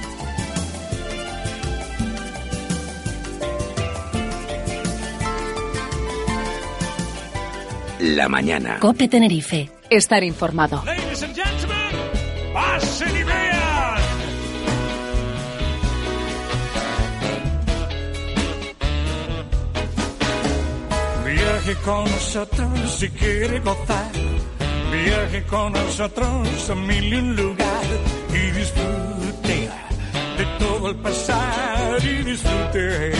La mañana. COPE Tenerife. Estar informado. Ladies and gentlemen, pasen y vean. Viaje con nosotros si quiere gozar. Viaje con nosotros a mil y un lugar. Y disfrute de todo el pasar y disfrute.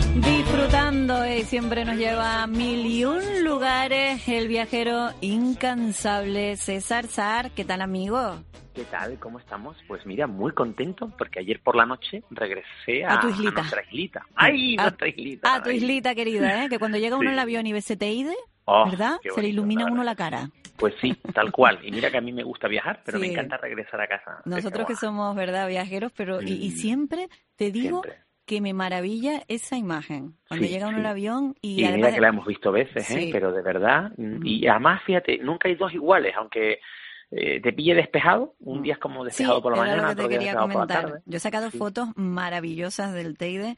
Disfrutando y siempre nos lleva a 1001 lugares el viajero incansable César Sar. ¿Qué tal, amigo? ¿Qué tal? ¿Cómo estamos? Pues mira, muy contento porque ayer por la noche regresé a nuestra islita. ¡Ay, nuestra islita! A tu islita querida, ¿eh? Que cuando llega uno al avión y ve Teide, ¿verdad? Se le ilumina a uno la cara. Pues sí, tal cual. Y mira que a mí me gusta viajar, pero me encanta regresar a casa. Nosotros que somos, ¿verdad?, viajeros, pero y siempre te digo... que me maravilla esa imagen, cuando llega uno al avión y además... mira que la hemos visto veces, pero de verdad, y además, fíjate, nunca hay dos iguales, aunque te pille despejado, un día es como despejado por la mañana, otro día despejado por la tarde. Yo he sacado fotos maravillosas del Teide,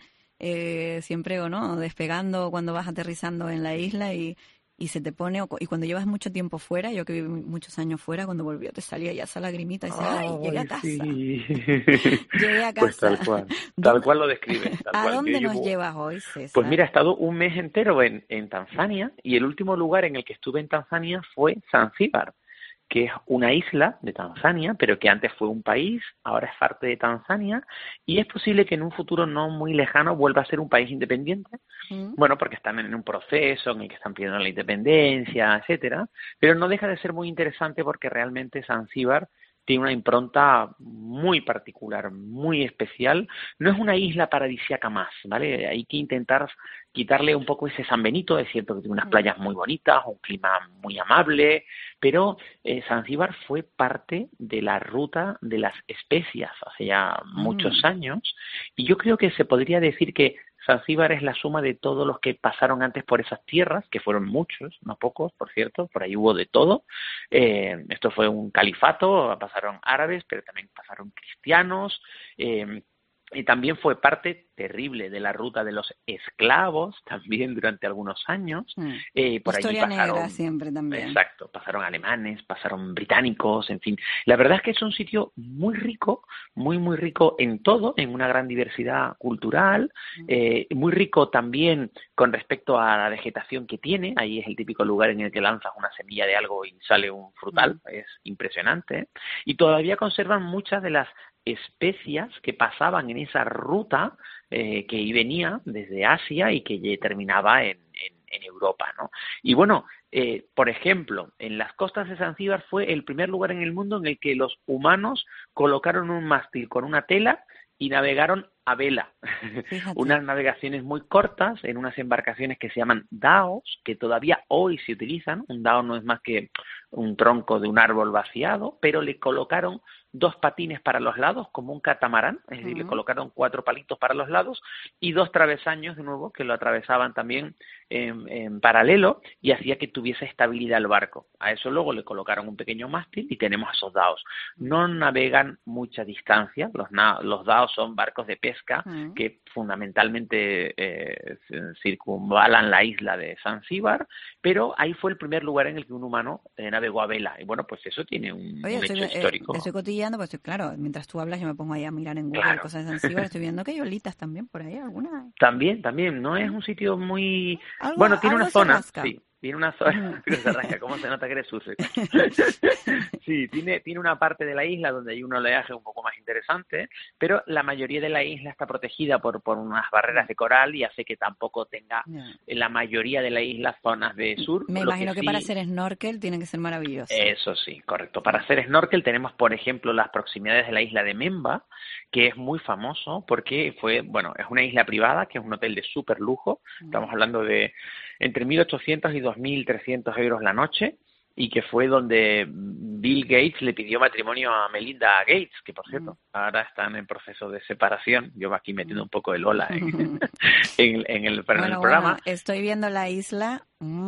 siempre o no, despegando cuando vas aterrizando en la isla y se te pone, y cuando llevas mucho tiempo fuera, yo que viví muchos años fuera, cuando volvió te salía ya esa lagrimita y dices, ¡ay, llegué a casa! Sí. Llegué a casa. Pues tal cual lo describes. ¿A dónde nos llevas hoy, César? Pues mira, he estado un mes entero en Tanzania, y el último lugar en el que estuve en Tanzania fue Zanzíbar, que es una isla de Tanzania, pero que antes fue un país, ahora es parte de Tanzania, y es posible que en un futuro no muy lejano vuelva a ser un país independiente, bueno, porque están en un proceso en el que están pidiendo la independencia, etcétera, pero no deja de ser muy interesante porque realmente Zanzíbar tiene una impronta muy particular, muy especial. No es una isla paradisíaca más, ¿vale? Hay que intentar quitarle un poco ese San Benito. Es cierto que tiene unas playas muy bonitas, un clima muy amable, pero Zanzíbar fue parte de la ruta de las especias hace ya muchos años, y yo creo que se podría decir que Zanzíbar es la suma de todos los que pasaron antes por esas tierras, que fueron muchos, no pocos, por cierto, por ahí hubo de todo. Esto fue un califato, pasaron árabes, pero también pasaron cristianos, y también fue parte terrible de la ruta de los esclavos, también durante algunos años. Por Historia allí pasaron, negra siempre también. Exacto, pasaron alemanes, pasaron británicos, en fin. La verdad es que es un sitio muy rico, muy rico en todo, en una gran diversidad cultural, muy rico también con respecto a la vegetación que tiene. Ahí es el típico lugar en el que lanzas una semilla de algo y sale un frutal, es impresionante. Y todavía conservan muchas de las especias que pasaban en esa ruta que venía desde Asia y que terminaba en Europa, ¿no? Y bueno, por ejemplo, en las costas de Zanzíbar fue el primer lugar en el mundo en el que los humanos colocaron un mástil con una tela y navegaron a vela. Unas navegaciones muy cortas en unas embarcaciones que se llaman daos, que todavía hoy se utilizan. Un dao no es más que un tronco de un árbol vaciado, pero le colocaron 2 patines para los lados, como un catamarán, es decir, le colocaron 4 palitos para los lados y 2 travesaños, de nuevo, que lo atravesaban también en paralelo y hacía que tuviese estabilidad el barco. A eso luego le colocaron un pequeño mástil y tenemos esos daos. No navegan mucha distancia, los daos son barcos de pesca que fundamentalmente circunvalan la isla de Zanzíbar, pero ahí fue el primer lugar en el que un humano navegó a vela. Y bueno, pues eso tiene un hecho histórico. Estoy cotillando, pues claro, mientras tú hablas yo me pongo ahí a mirar en Google cosas de Zanzíbar, estoy viendo que hay olitas también por ahí, alguna. También, no es un sitio muy... Bueno, tiene una zona, sí. Tiene una zona, ¿cómo se nota que eres sucio? Sí, tiene una parte de la isla donde hay un oleaje un poco más interesante, pero la mayoría de la isla está protegida por unas barreras de coral y hace que tampoco tenga en la mayoría de la isla zonas de surf. Me imagino que para hacer snorkel tiene que ser maravilloso. Eso sí, correcto. Para hacer snorkel tenemos, por ejemplo, las proximidades de la isla de Memba, que es muy famoso porque es una isla privada, que es un hotel de súper lujo. Estamos hablando de entre 1.800 y 2.300 euros la noche, y que fue donde Bill Gates le pidió matrimonio a Melinda Gates, que por cierto, ahora están en proceso de separación. Yo aquí metiendo un poco de Lola en el programa. Bueno, estoy viendo la isla.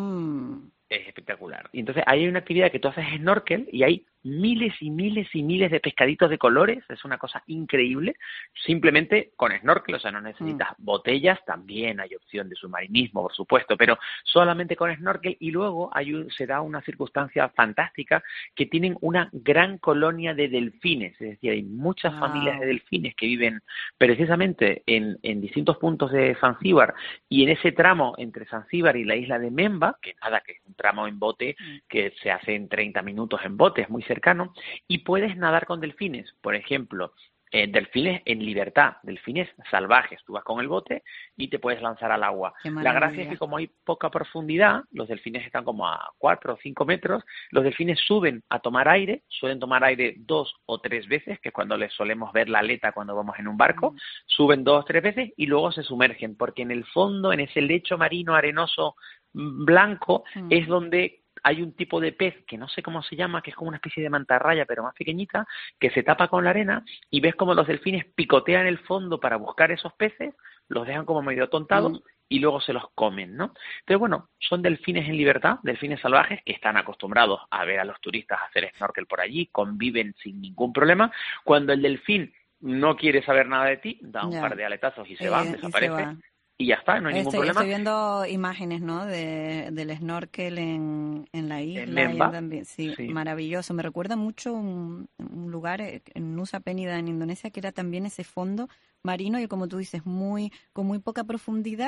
Es espectacular. Y entonces ahí hay una actividad que tú haces snorkel y hay miles y miles y miles de pescaditos de colores. Es una cosa increíble. Simplemente con snorkel, o sea, no necesitas botellas. También hay opción de submarinismo, por supuesto, pero solamente con snorkel. Y luego se da una circunstancia fantástica, que tienen una gran colonia de delfines. Es decir, hay muchas familias de delfines que viven precisamente en distintos puntos de Zanzíbar, y en ese tramo entre Zanzíbar y la isla de Memba, que es un tramo en bote que se hace en 30 minutos en bote, es muy cercano, y puedes nadar con delfines. Por ejemplo, delfines en libertad, delfines salvajes. Tú vas con el bote y te puedes lanzar al agua. La gracia es que como hay poca profundidad, los delfines están como a 4 o 5 metros, los delfines suben a tomar aire, suelen tomar aire 2 o 3 veces, que es cuando les solemos ver la aleta cuando vamos en un barco, suben 2 o 3 veces y luego se sumergen, porque en el fondo, en ese lecho marino arenoso blanco, es donde hay un tipo de pez que no sé cómo se llama, que es como una especie de mantarraya, pero más pequeñita, que se tapa con la arena, y ves como los delfines picotean el fondo para buscar esos peces, los dejan como medio tontados y luego se los comen, ¿no? Entonces, bueno, son delfines en libertad, delfines salvajes, que están acostumbrados a ver a los turistas hacer snorkel por allí, conviven sin ningún problema. Cuando el delfín no quiere saber nada de ti, da un par de aletazos y se va, desaparece. Y ya está, no hay ningún problema. Estoy viendo imágenes, ¿no?, del snorkel en la isla. En Memba. También. Sí, maravilloso. Me recuerda mucho un lugar en Nusa Penida, en Indonesia, que era también ese fondo marino y, como tú dices, con muy poca profundidad,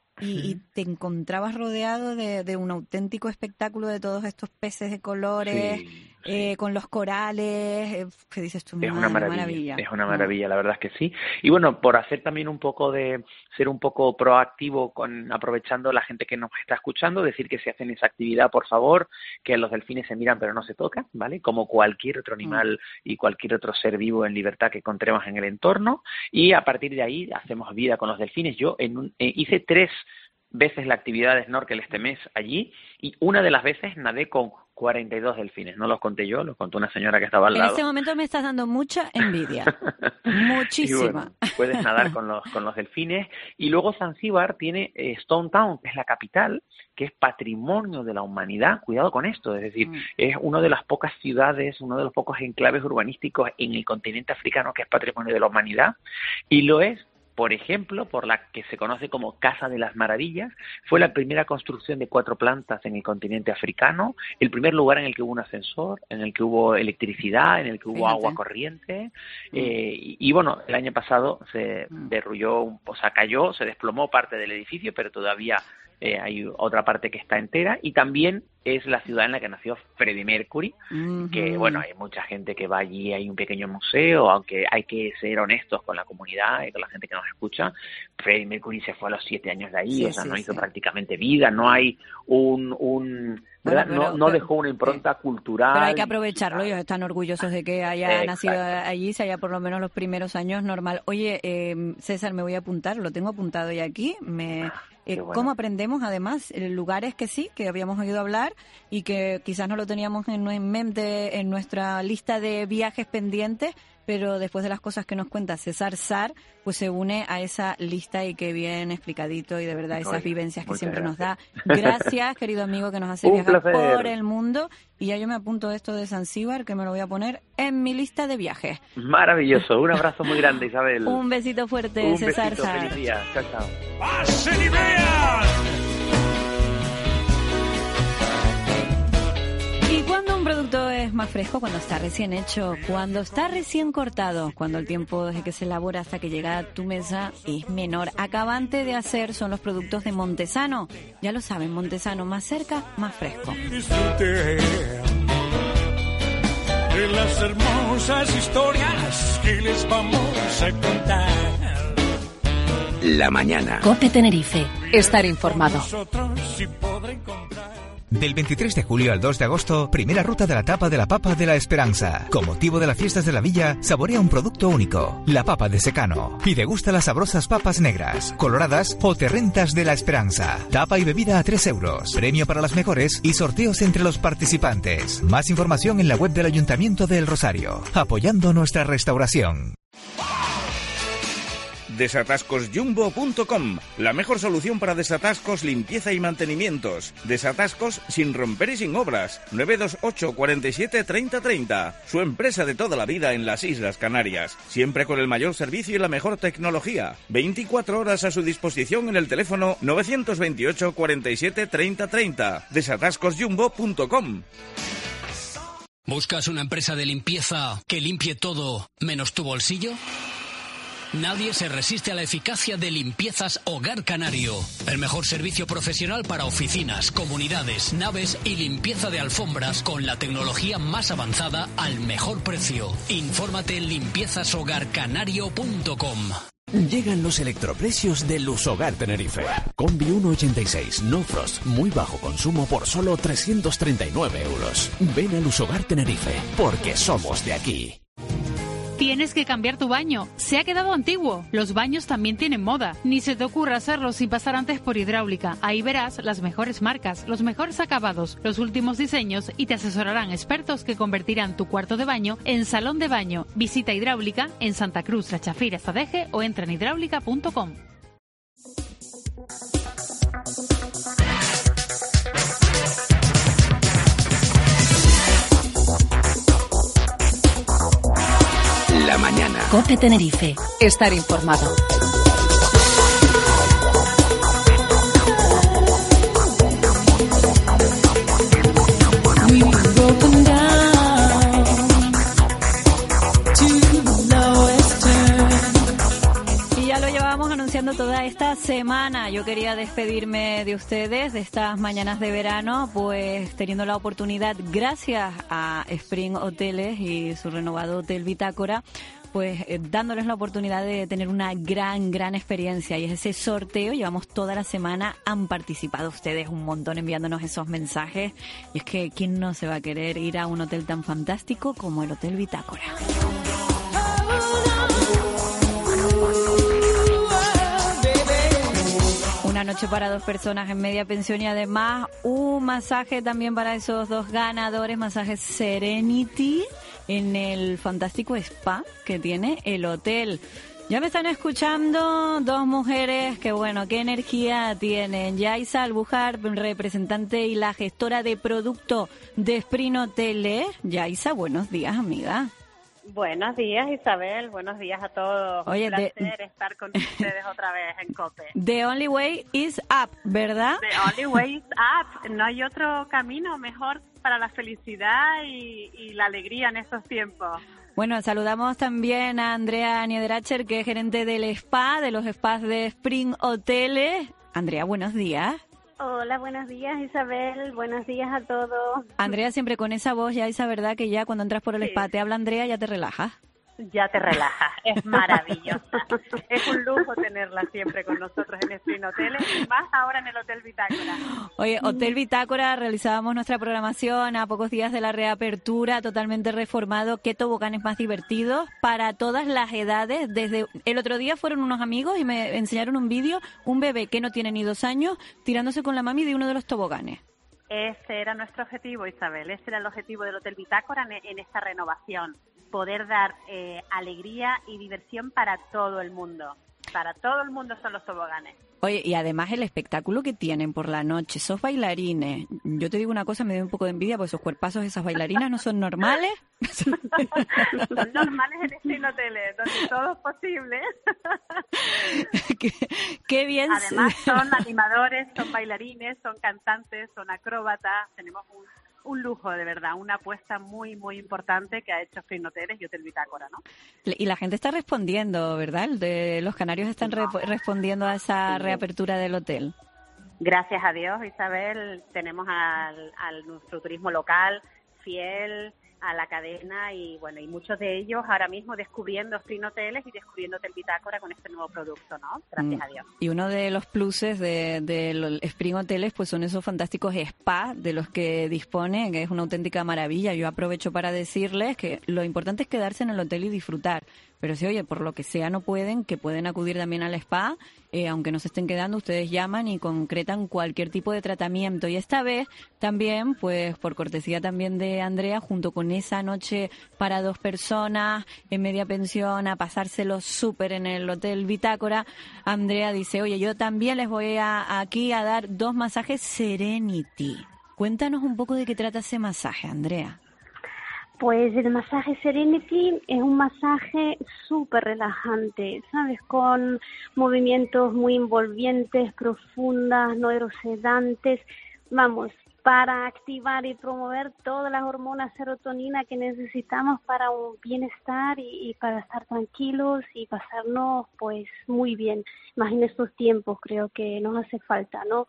y te encontrabas rodeado de un auténtico espectáculo de todos estos peces de colores, con los corales, que dices tú, es una maravilla. Es una maravilla, la verdad es que sí. Y bueno, por hacer también un poco ser un poco proactivo, aprovechando la gente que nos está escuchando, decir que si hacen esa actividad, por favor, que los delfines se miran pero no se tocan, ¿vale? Como cualquier otro animal y cualquier otro ser vivo en libertad que encontremos en el entorno, y a partir de ahí hacemos vida con los delfines. Yo hice 3 veces la actividad de snorkel este mes allí, y una de las veces nadé con 42 delfines. No los conté yo, los contó una señora que estaba al lado. En este momento me estás dando mucha envidia. Muchísima. Y bueno, puedes nadar con los delfines. Y luego Zanzíbar tiene Stone Town, que es la capital, que es patrimonio de la humanidad. Cuidado con esto, es decir, es una de las pocas ciudades, uno de los pocos enclaves urbanísticos en el continente africano que es patrimonio de la humanidad, y lo es, por ejemplo, por la que se conoce como Casa de las Maravillas. Fue la primera construcción de 4 plantas en el continente africano, el primer lugar en el que hubo un ascensor, en el que hubo electricidad, en el que hubo agua corriente, y bueno, el año pasado se cayó, se desplomó parte del edificio, pero todavía hay otra parte que está entera, y también es la ciudad en la que nació Freddie Mercury, que bueno, hay mucha gente que va allí, hay un pequeño museo, aunque hay que ser honestos con la comunidad y con la gente que nos escucha. Freddie Mercury se fue a los 7 años de ahí, no hizo prácticamente vida, no hay no dejó una impronta cultural. Pero hay que aprovecharlo, ellos están orgullosos de que haya nacido allí, se haya por lo menos los primeros años normal. Oye, César, me voy a apuntar, lo tengo apuntado ya aquí, ¿cómo aprendemos además lugares que habíamos oído hablar y que quizás no lo teníamos en mente en nuestra lista de viajes pendientes, pero después de las cosas que nos cuenta César Sar, pues se une a esa lista, y que bien explicadito, y de verdad esas vivencias que siempre nos da. Gracias, querido amigo, que nos hace viajar por el mundo. Y ya yo me apunto esto de Zanzíbar, que me lo voy a poner en mi lista de viajes. Maravilloso, un abrazo muy grande, Isabel. Un besito fuerte, César Sar. Feliz día, chao, chao. ¡Pasen y vean! Y cuando un producto es más fresco cuando está recién hecho, cuando está recién cortado, cuando el tiempo desde que se elabora hasta que llega a tu mesa es menor. Acabante de hacer son los productos de Montesano. Ya lo saben, Montesano, más cerca, más fresco. De las hermosas historias que les vamos a contar. La mañana. COPE Tenerife. Estar informado. Del 23 de julio al 2 de agosto, primera ruta de la tapa de la Papa de la Esperanza. Con motivo de las fiestas de la villa, saborea un producto único, la papa de secano. Y degusta las sabrosas papas negras, coloradas o terrentas de la Esperanza. Tapa y bebida a 3 euros. Premio para las mejores y sorteos entre los participantes. Más información en la web del Ayuntamiento de El Rosario. Apoyando nuestra restauración. Desatascosjumbo.com, la mejor solución para desatascos, limpieza y mantenimientos. Desatascos sin romper y sin obras. 928 47 30 30. Su empresa de toda la vida en las Islas Canarias. Siempre con el mayor servicio y la mejor tecnología. 24 horas a su disposición en el teléfono 928 47 30 30. Desatascosjumbo.com. ¿Buscas una empresa de limpieza que limpie todo menos tu bolsillo? Nadie se resiste a la eficacia de Limpiezas Hogar Canario. El mejor servicio profesional para oficinas, comunidades, naves y limpieza de alfombras con la tecnología más avanzada al mejor precio. Infórmate en limpiezashogarcanario.com. Llegan los electroprecios de Lushogar Tenerife. Combi 1,86, no frost, muy bajo consumo por solo 339 euros. Ven a Lushogar Tenerife, porque somos de aquí. Tienes que cambiar tu baño. Se ha quedado antiguo. Los baños también tienen moda. Ni se te ocurra hacerlo sin pasar antes por Hidráulica. Ahí verás las mejores marcas, los mejores acabados, los últimos diseños y te asesorarán expertos que convertirán tu cuarto de baño en salón de baño. Visita Hidráulica en Santa Cruz, La Chafira, Sadeje o entra en hidráulica.com. La mañana. COPE Tenerife. Estar informado. Y ya lo llevábamos anunciando toda esta semana. Yo quería despedirme de ustedes de estas mañanas de verano, pues teniendo la oportunidad, gracias a Spring Hoteles y su renovado Hotel Bitácora, pues dándoles la oportunidad de tener una gran experiencia. Y es ese sorteo, llevamos toda la semana, han participado ustedes un montón enviándonos esos mensajes. Y es que ¿quién no se va a querer ir a un hotel tan fantástico como el Hotel Bitácora? Una noche para 2 personas en media pensión y además un masaje también para esos 2 ganadores, masaje Serenity en el fantástico spa que tiene el hotel. Ya me están escuchando 2 mujeres que, bueno, qué energía tienen. Yaisa Albujar, representante y la gestora de producto de Spring Hoteles. Yaisa, buenos días, amiga. Buenos días, Isabel. Buenos días a todos. Oye, un placer estar con ustedes otra vez en COPE. The only way is up, ¿verdad? The only way is up. No hay otro camino mejor para la felicidad y la alegría en estos tiempos. Bueno, saludamos también a Andrea Niederacher, que es gerente del spa, de los spas de Spring Hoteles. Andrea, buenos días. Hola, buenos días, Isabel. Buenos días a todos. Andrea, siempre con esa voz, ya esa verdad que ya cuando entras por el spa te habla Andrea, ya te relajas. Ya te relajas, es maravillosa. Es un lujo tenerla siempre con nosotros en Spring Hoteles y más ahora en el Hotel Bitácora. Oye, Hotel Bitácora, realizábamos nuestra programación a pocos días de la reapertura, totalmente reformado. ¿Qué toboganes más divertidos para todas las edades? Desde el otro día fueron unos amigos y me enseñaron un vídeo, un bebé que no tiene ni 2 años tirándose con la mami de uno de los toboganes. Ese era nuestro objetivo, Isabel. Ese era el objetivo del Hotel Bitácora en esta renovación. Poder dar alegría y diversión para todo el mundo. Para todo el mundo son los toboganes. Oye, y además el espectáculo que tienen por la noche, esos bailarines. Yo te digo una cosa, me da un poco de envidia porque esos cuerpazos de esas bailarinas no son normales. Son normales en Spring Hoteles, donde todo es posible. Qué bien. Además son animadores, son bailarines, son cantantes, son acróbatas. Tenemos un lujo, de verdad, una apuesta muy, muy importante que ha hecho Spring Hoteles y Hotel Bitácora, ¿no? Y la gente está respondiendo, ¿verdad? Los canarios están respondiendo a esa reapertura del hotel. Gracias a Dios, Isabel, tenemos al nuestro turismo local fiel a la cadena y bueno, y muchos de ellos ahora mismo descubriendo Spring Hoteles y descubriendo Hotel Bitácora con este nuevo producto, ¿no? Gracias a Dios. Y uno de los pluses de los Spring Hoteles pues son esos fantásticos spa de los que dispone, que es una auténtica maravilla. Yo aprovecho para decirles que lo importante es quedarse en el hotel y disfrutar. Pero si, oye, por lo que sea no pueden, que pueden acudir también al spa, aunque no se estén quedando, ustedes llaman y concretan cualquier tipo de tratamiento. Y esta vez también, pues por cortesía también de Andrea, junto con esa noche para 2 personas en media pensión, a pasárselo súper en el Hotel Bitácora, Andrea dice, oye, yo también les voy aquí a dar 2 masajes Serenity. Cuéntanos un poco de qué trata ese masaje, Andrea. Pues el masaje Serenity es un masaje súper relajante, ¿sabes? Con movimientos muy envolventes, profundas, no erosedantes. Vamos, para activar y promover todas las hormonas serotonina que necesitamos para un bienestar y para estar tranquilos y pasarnos pues muy bien. Más en estos tiempos creo que nos hace falta, ¿no?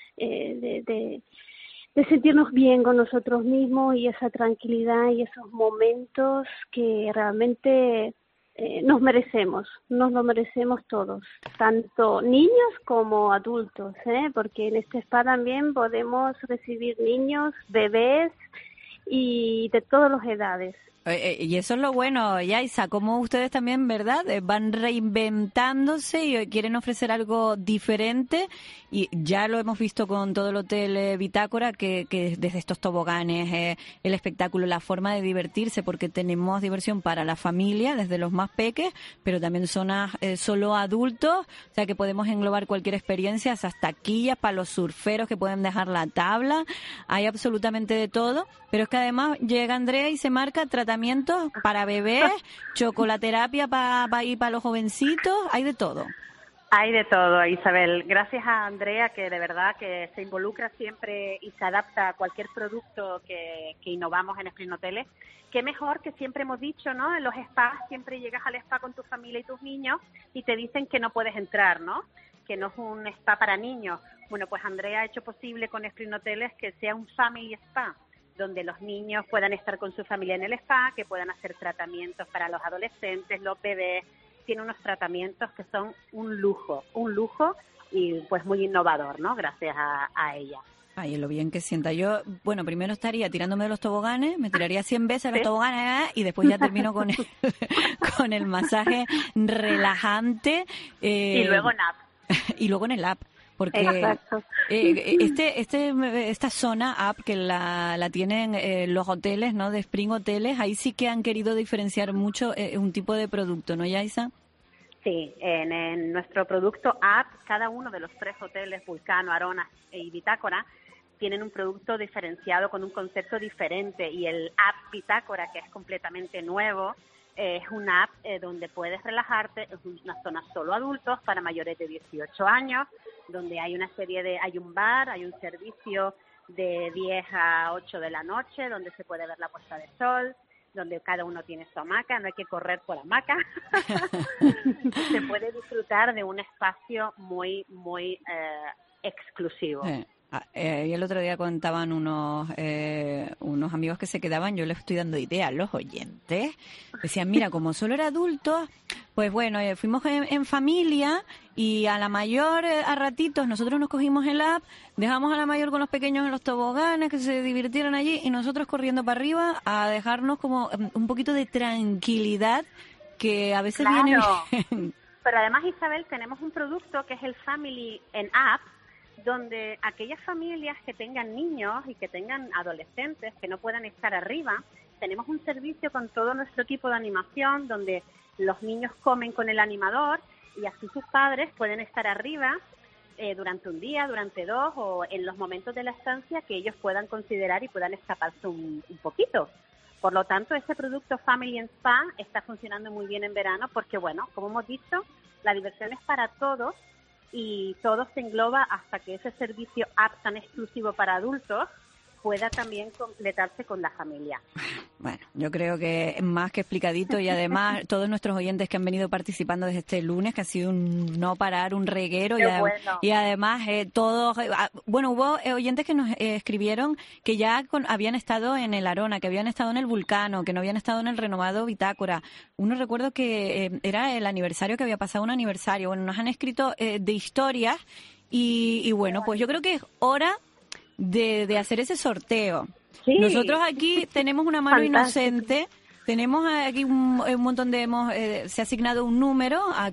De sentirnos bien con nosotros mismos y esa tranquilidad y esos momentos que realmente nos lo merecemos todos, tanto niños como adultos, porque en este spa también podemos recibir niños, bebés y de todas las edades. Y eso es lo bueno, Yaisa, como ustedes también, ¿verdad? Van reinventándose y quieren ofrecer algo diferente y ya lo hemos visto con todo el Hotel Bitácora, que desde estos toboganes, el espectáculo, la forma de divertirse, porque tenemos diversión para la familia, desde los más peques, pero también zonas solo adultos, o sea que podemos englobar cualquier experiencia, esas taquillas para los surferos que pueden dejar la tabla, hay absolutamente de todo, pero es que además llega Andrea y se marca tratamientos para bebés, chocolaterapia para los jovencitos, hay de todo. Hay de todo, Isabel. Gracias a Andrea, que de verdad que se involucra siempre y se adapta a cualquier producto que innovamos en Spring Hoteles. Qué mejor que siempre hemos dicho, ¿no? En los spas siempre llegas al spa con tu familia y tus niños y te dicen que no puedes entrar, ¿no? Que no es un spa para niños. Bueno, pues Andrea ha hecho posible con Spring Hoteles que sea un family spa, donde los niños puedan estar con su familia en el spa, que puedan hacer tratamientos para los adolescentes, los bebés. Tiene unos tratamientos que son un lujo y pues muy innovador, ¿no? Gracias a ella. Ay, lo bien que sienta. Yo, bueno, primero estaría tirándome de los toboganes, me tiraría 100 veces los toboganes y después ya termino con el masaje relajante. Y luego en app. Y luego en el app. Porque esta zona app que la tienen los hoteles, ¿no? De Spring Hoteles, ahí sí que han querido diferenciar mucho un tipo de producto, ¿no, Yaisa? Sí, en nuestro producto app, cada uno de los 3 hoteles, Vulcano, Arona y Bitácora, tienen un producto diferenciado con un concepto diferente, y el app Bitácora, que es completamente nuevo, es una app donde puedes relajarte, es una zona solo adultos para mayores de 18 años, donde hay hay un bar, hay un servicio de 10 a 8 de la noche, donde se puede ver la puesta de sol, donde cada uno tiene su hamaca, no hay que correr por hamaca. Se puede disfrutar de un espacio muy, muy exclusivo. Y el otro día contaban unos amigos que se quedaban, yo les estoy dando ideas a los oyentes, decían, mira, como solo era adultos, pues bueno, fuimos en familia y a la mayor a ratitos nosotros nos cogimos el app, dejamos a la mayor con los pequeños en los toboganes, que se divirtieron allí, y nosotros corriendo para arriba a dejarnos como un poquito de tranquilidad que a veces viene bien. Pero además, Isabel, tenemos un producto que es el Family en App, donde aquellas familias que tengan niños y que tengan adolescentes que no puedan estar arriba, tenemos un servicio con todo nuestro equipo de animación donde los niños comen con el animador y así sus padres pueden estar arriba durante un día, durante 2 o en los momentos de la estancia que ellos puedan considerar y puedan escaparse un poquito. Por lo tanto, este producto Family and Spa está funcionando muy bien en verano porque, bueno, como hemos dicho, la diversión es para todos y todo se engloba hasta que ese servicio app tan exclusivo para adultos pueda también completarse con la familia. Bueno, yo creo que es más que explicadito y además todos nuestros oyentes que han venido participando desde este lunes, que ha sido un no parar, un reguero y además todos, bueno, hubo oyentes que nos escribieron que ya habían estado en el Arona, que habían estado en el Vulcano, que no habían estado en el renovado Bitácora. Uno recuerdo que era el aniversario, que había pasado un aniversario. Bueno, nos han escrito de historias y bueno, pues yo creo que es hora de hacer ese sorteo. Sí. Nosotros aquí tenemos una mano inocente, tenemos aquí un montón de se ha asignado un número a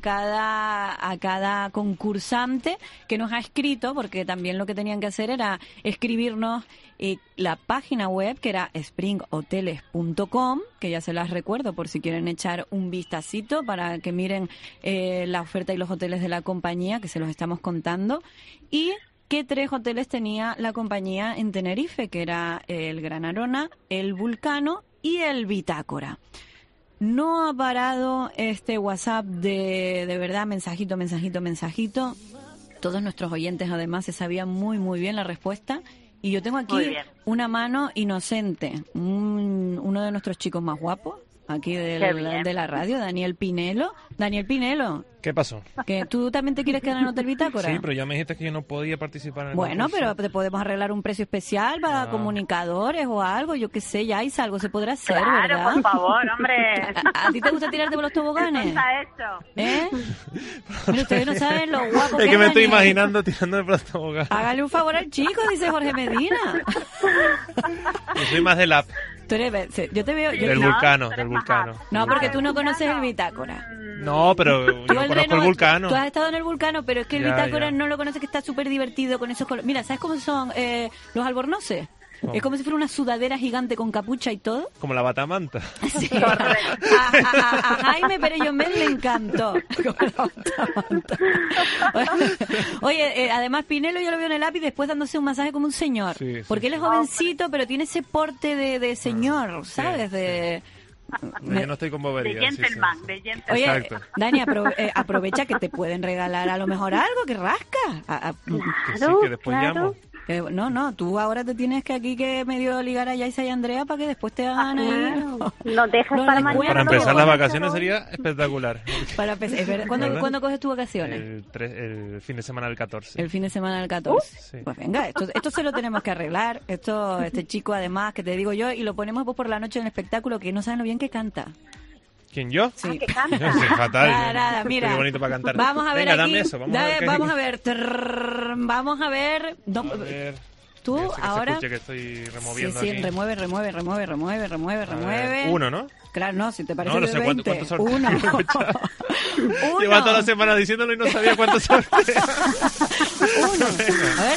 cada concursante que nos ha escrito, porque también lo que tenían que hacer era escribirnos la página web, que era springhoteles.com, que ya se las recuerdo por si quieren echar un vistacito para que miren la oferta y los hoteles de la compañía, que se los estamos contando, y qué 3 hoteles tenía la compañía en Tenerife, que era el Gran Arona, el Vulcano y el Bitácora. No ha parado este WhatsApp de verdad, mensajito. Todos nuestros oyentes además se sabían muy muy bien la respuesta. Y yo tengo aquí una mano inocente, uno de nuestros chicos más guapos aquí de la radio, Daniel Pinelo. Daniel Pinelo. ¿Qué pasó? ¿Que tú también te quieres quedar en Hotel Bitácora? Sí, pero ya me dijiste que yo no podía participar en el Bueno, concurso. pero te podemos arreglar un precio especial para comunicadores o algo, yo qué sé, ya algo se podrá hacer, claro, ¿verdad? por favor, hombre. ¿A ti te gusta tirarte por los toboganes? Está hecho. ¿Eh? Mira, ustedes no saben lo guapo es que me estoy Daniel. imaginando tirándome por los toboganes. Hágale un favor al chico, dice Jorge Medina. Yo soy más del app. Tú eres, yo te veo... Del Vulcano. No, porque tú no conoces el Bitácora. No, pero yo no conozco el Vulcano. Tú has estado en el Vulcano, pero es que el Bitácora ya. no lo conoces, que está súper divertido con esos colores. Mira, ¿sabes cómo son los albornoces? Es como si fuera una sudadera gigante con capucha y todo. Como la batamanta. Sí. A Jaime Perello Mel le encantó. Como la batamanta. Oye, además Pinelo yo lo veo en el app y después dándose un masaje como un señor. Sí, porque él es jovencito, pero tiene ese porte de señor, ¿sabes? Yo no estoy con bobería. De gentleman, de gentleman. Oye, Exacto. Dani, aprovecha que te pueden regalar a lo mejor algo, que rasca. Que sí, que después llamo. No, tú ahora te tienes que medio ligar a Yaisa y Andrea para que después te hagan ahí. Lo dejas para mañana. Para empezar las vacaciones sería espectacular. ¿Cuándo coges tus vacaciones? El fin de semana del 14. El fin de semana del 14. Sí. Pues venga, esto se lo tenemos que arreglar. Este chico además, que te digo yo, y lo ponemos por la noche en el espectáculo, que no saben lo bien que canta. ¿Quién, yo? Sí. Que canta. Es fatal. Nada, mira. Qué bonito para cantar. Vamos a ver venga, aquí. dame eso. Vamos a ver. Tú ahora. Que estoy removiendo sí, aquí. remueve. Uno, ¿no? Claro, no, si te parece. No sé cuántos sorteos. Uno. Lleva toda la semana diciéndolo y no sabía cuántos sorteos. Uno. A ver.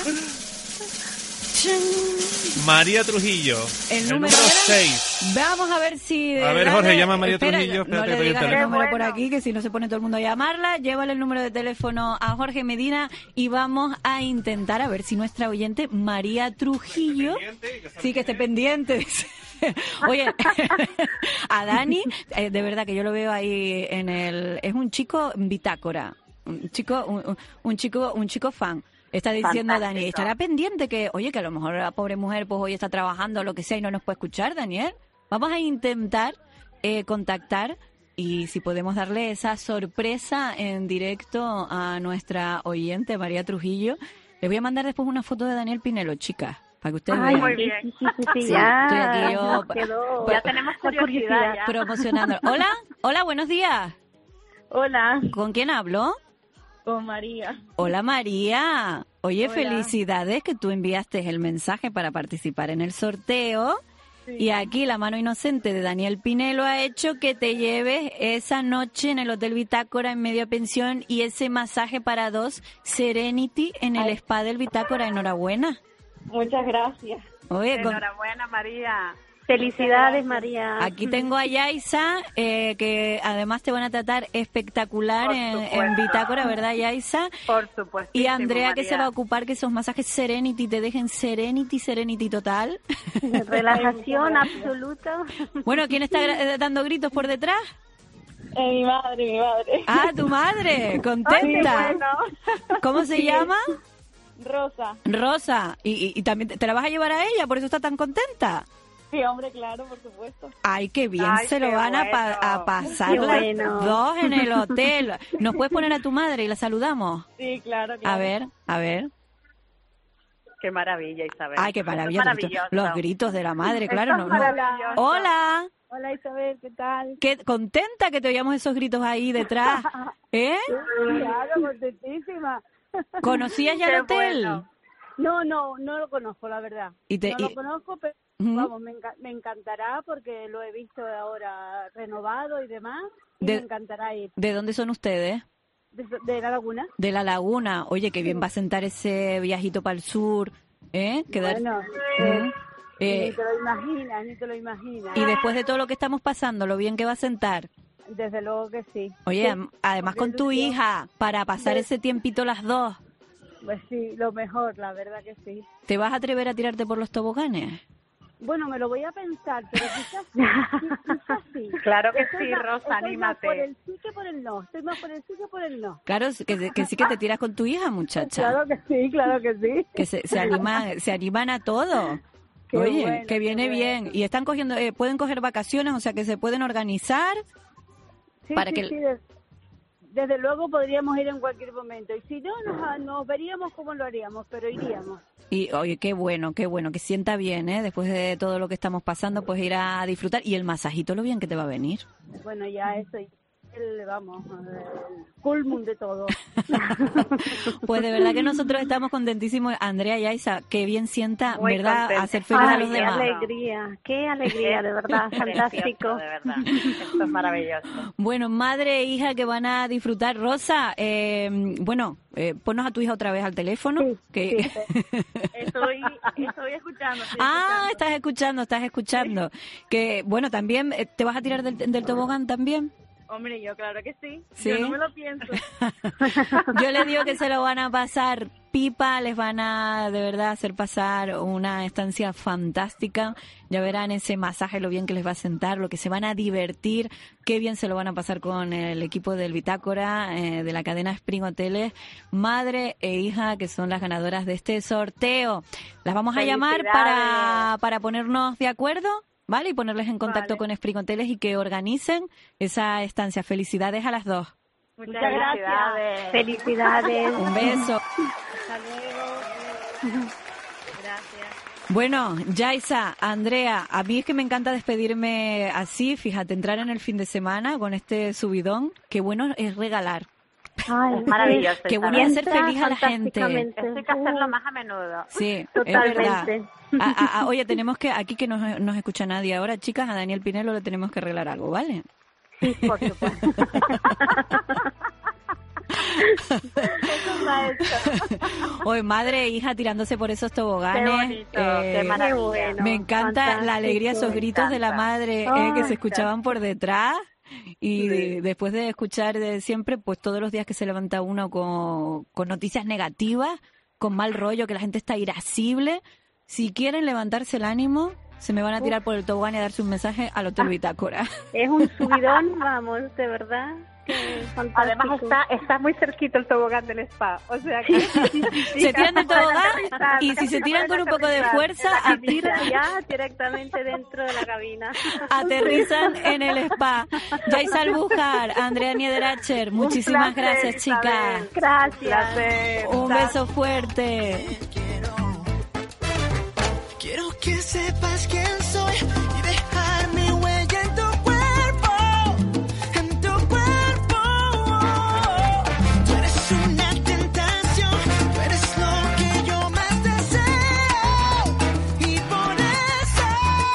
María Trujillo. El número 6. Vamos a ver si... A ver, Jorge, llama a María Trujillo. No le digas el número por aquí, que si no se pone todo el mundo a llamarla. Llévale el número de teléfono a Jorge Medina y vamos a intentar a ver si nuestra oyente María Trujillo... Sí, que esté pendiente, dice. Oye, a Dani, de verdad que yo lo veo ahí en el... Es un chico bitácora, un chico fan. Está diciendo fantástico. Dani, estará pendiente que, oye, que a lo mejor la pobre mujer pues hoy está trabajando o lo que sea y no nos puede escuchar, Daniel. Vamos a intentar contactar y si podemos darle esa sorpresa en directo a nuestra oyente María Trujillo. Le voy a mandar después una foto de Daniel Pinelo, chicas, para que ustedes vean. Muy bien. Sí, ya. Estoy aquí yo ya tenemos curiosidad. Ya. Promocionando. Hola, buenos días. Hola. ¿Con quién hablo? Con María. Hola María. Oye, Hola. Felicidades que tú enviaste el mensaje para participar en el sorteo. Sí. Y aquí la mano inocente de Daniel Pinelo ha hecho que te lleves esa noche en el Hotel Bitácora en media pensión y ese masaje para 2 Serenity en el spa del Bitácora. Enhorabuena. Muchas gracias. Oye, enhorabuena, María. Felicidades, María. Aquí tengo a Yaisa, que además te van a tratar espectacular en Bitácora, ¿verdad, Yaisa? Por supuesto. Y Andrea, María, que se va a ocupar que esos masajes Serenity te dejen Serenity total. Relajación absoluta. Bueno, ¿quién está dando gritos por detrás? Mi madre. Ah, tu madre, contenta. Ay, bueno. ¿Cómo se llama? Rosa. Rosa, ¿y también te la vas a llevar a ella? ¿Por eso está tan contenta? Sí, hombre, claro, por supuesto. Ay, qué bien, se lo van a pasar las dos en el hotel. ¿Nos puedes poner a tu madre y la saludamos? Sí, claro. A ver. Qué maravilla, Isabel. Ay, qué maravilla. Los gritos de la madre, claro. No. Hola. Hola, Isabel, ¿qué tal? Qué contenta que te oíamos esos gritos ahí detrás. ¿Eh? Claro, contentísima. ¿Conocías ya el hotel? Bueno. No lo conozco, la verdad. Lo conozco, pero vamos, me encantará porque lo he visto ahora renovado y demás. Me encantará ir. ¿De dónde son ustedes? De La Laguna. De La Laguna. Oye, qué bien va a sentar ese viajito para el sur. Bueno, ni te lo imaginas. Y después de todo lo que estamos pasando, lo bien que va a sentar. Desde luego que sí. Oye, además con tu hija, para pasar ese tiempito las dos. Pues sí, lo mejor, la verdad que sí. ¿Te vas a atrever a tirarte por los toboganes? Bueno, me lo voy a pensar, pero quizás sí. Claro que sí, Rosa, anímate. Por el sí que por el no. Estoy más por el sí que por el no. Claro, que sí que te tiras con tu hija, muchacha. Claro que sí. Que se animan a todo. Oye, bueno, que viene bien. Y están cogiendo, pueden coger vacaciones, o sea que se pueden organizar para que... Sí, desde luego podríamos ir en cualquier momento. Y si no, nos veríamos cómo lo haríamos, pero iríamos. Y oye, qué bueno, que sienta bien, después de todo lo que estamos pasando, pues ir a disfrutar. Y el masajito, lo bien que te va a venir. Bueno, ya eso, el culmum de todo. Pues de verdad que nosotros estamos contentísimos, Andrea y Aisa, que bien sienta, muy ¿verdad? Contenta. Hacer feliz a los demás. Qué alegría, de verdad, fantástico. De verdad, esto es maravilloso. Bueno, madre e hija que van a disfrutar. Rosa, ponnos a tu hija otra vez al teléfono. Sí. Estoy escuchando. Estás escuchando. Que, bueno, también, ¿te vas a tirar del tobogán también? Hombre, yo claro que sí. Yo no me lo pienso. Yo les digo que se lo van a pasar pipa, les van a de verdad hacer pasar una estancia fantástica. Ya verán ese masaje, lo bien que les va a sentar, lo que se van a divertir, qué bien se lo van a pasar con el equipo del Bitácora, de la cadena Spring Hoteles, madre e hija, que son las ganadoras de este sorteo. Las vamos a llamar para ponernos de acuerdo, ¿vale? Y ponerles en contacto con Spring Hoteles y que organicen esa estancia. Felicidades a las dos. Muchas gracias. Felicidades. Un beso. Hasta luego. Gracias. Bueno, Yaisa, Andrea, a mí es que me encanta despedirme así, fíjate, entrar en el fin de semana con este subidón. Qué bueno es regalar. Ay, maravilloso. Qué bueno es hacer feliz a la gente. Esto hay que hacerlo más a menudo. Sí, totalmente. Es verdad. Oye, tenemos que, aquí que no escucha nadie ahora, chicas, a Daniel Pinelo le tenemos que arreglar algo, ¿vale? Sí, por supuesto. Hoy madre e hija tirándose por esos toboganes. Qué bonito, qué maravilla. Me encanta la alegría, esos gritos de la madre que se escuchaban por detrás. Y después de escuchar de siempre, pues todos los días que se levanta uno con noticias negativas, con mal rollo, que la gente está irascible, si quieren levantarse el ánimo, se me van a tirar por el tobogán y a darse un mensaje al Hotel Bitácora. Es un subidón, vamos, de verdad. Además está muy cerquita el tobogán del spa, o sea que se tiran del tobogán y si se tiran con un poco de fuerza ya directamente dentro de la cabina, aterrizan en el spa. Yaisa Albújar, Andrea Niederacher, muchísimas gracias, chicas. Gracias. Un beso fuerte. Quiero que sepas quién soy y dejar mi huella en tu cuerpo, en tu cuerpo. Tú eres una tentación, tú eres lo que yo más deseo y por eso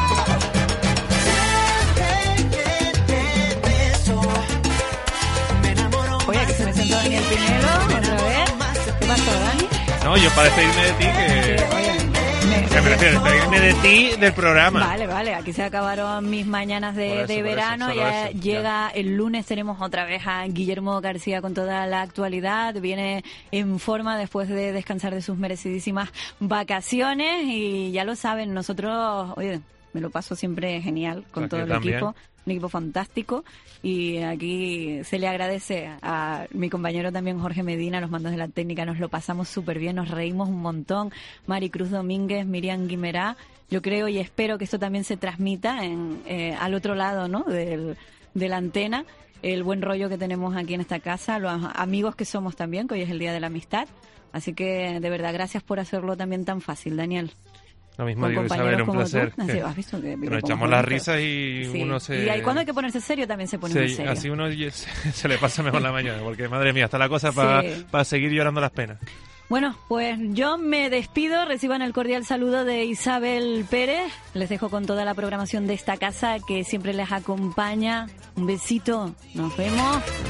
siempre que te beso me enamoro. Oye, que se me sentó Daniel Pinelo otra vez. ¿Qué pasó, Dani? No, yo para despedirme de ti me refiero, despedirme de ti del programa. Vale, aquí se acabaron mis mañanas de verano, ya llega el lunes, tenemos otra vez a Guillermo García con toda la actualidad, viene en forma después de descansar de sus merecidísimas vacaciones y ya lo saben, nosotros, oye, me lo paso siempre genial con todo el equipo. fantástico, y aquí se le agradece a mi compañero también Jorge Medina, los mandos de la técnica. Nos lo pasamos súper bien, nos reímos un montón. Maricruz Domínguez, Miriam Guimerá, yo creo y espero que esto también se transmita al otro lado, ¿no?, de la antena, el buen rollo que tenemos aquí en esta casa, los amigos que somos también, que hoy es el Día de la Amistad. Así que, de verdad, gracias por hacerlo también tan fácil, Daniel. Lo mismo digo, Isabel, un placer. ¿Has visto que nos echamos las risas y uno se... Y ahí cuando hay que ponerse serio también se pone muy serio. Así uno se le pasa mejor la mañana, porque madre mía, está la cosa para seguir llorando las penas. Bueno, pues yo me despido. Reciban el cordial saludo de Isabel Pérez. Les dejo con toda la programación de esta casa que siempre les acompaña. Un besito. Nos vemos.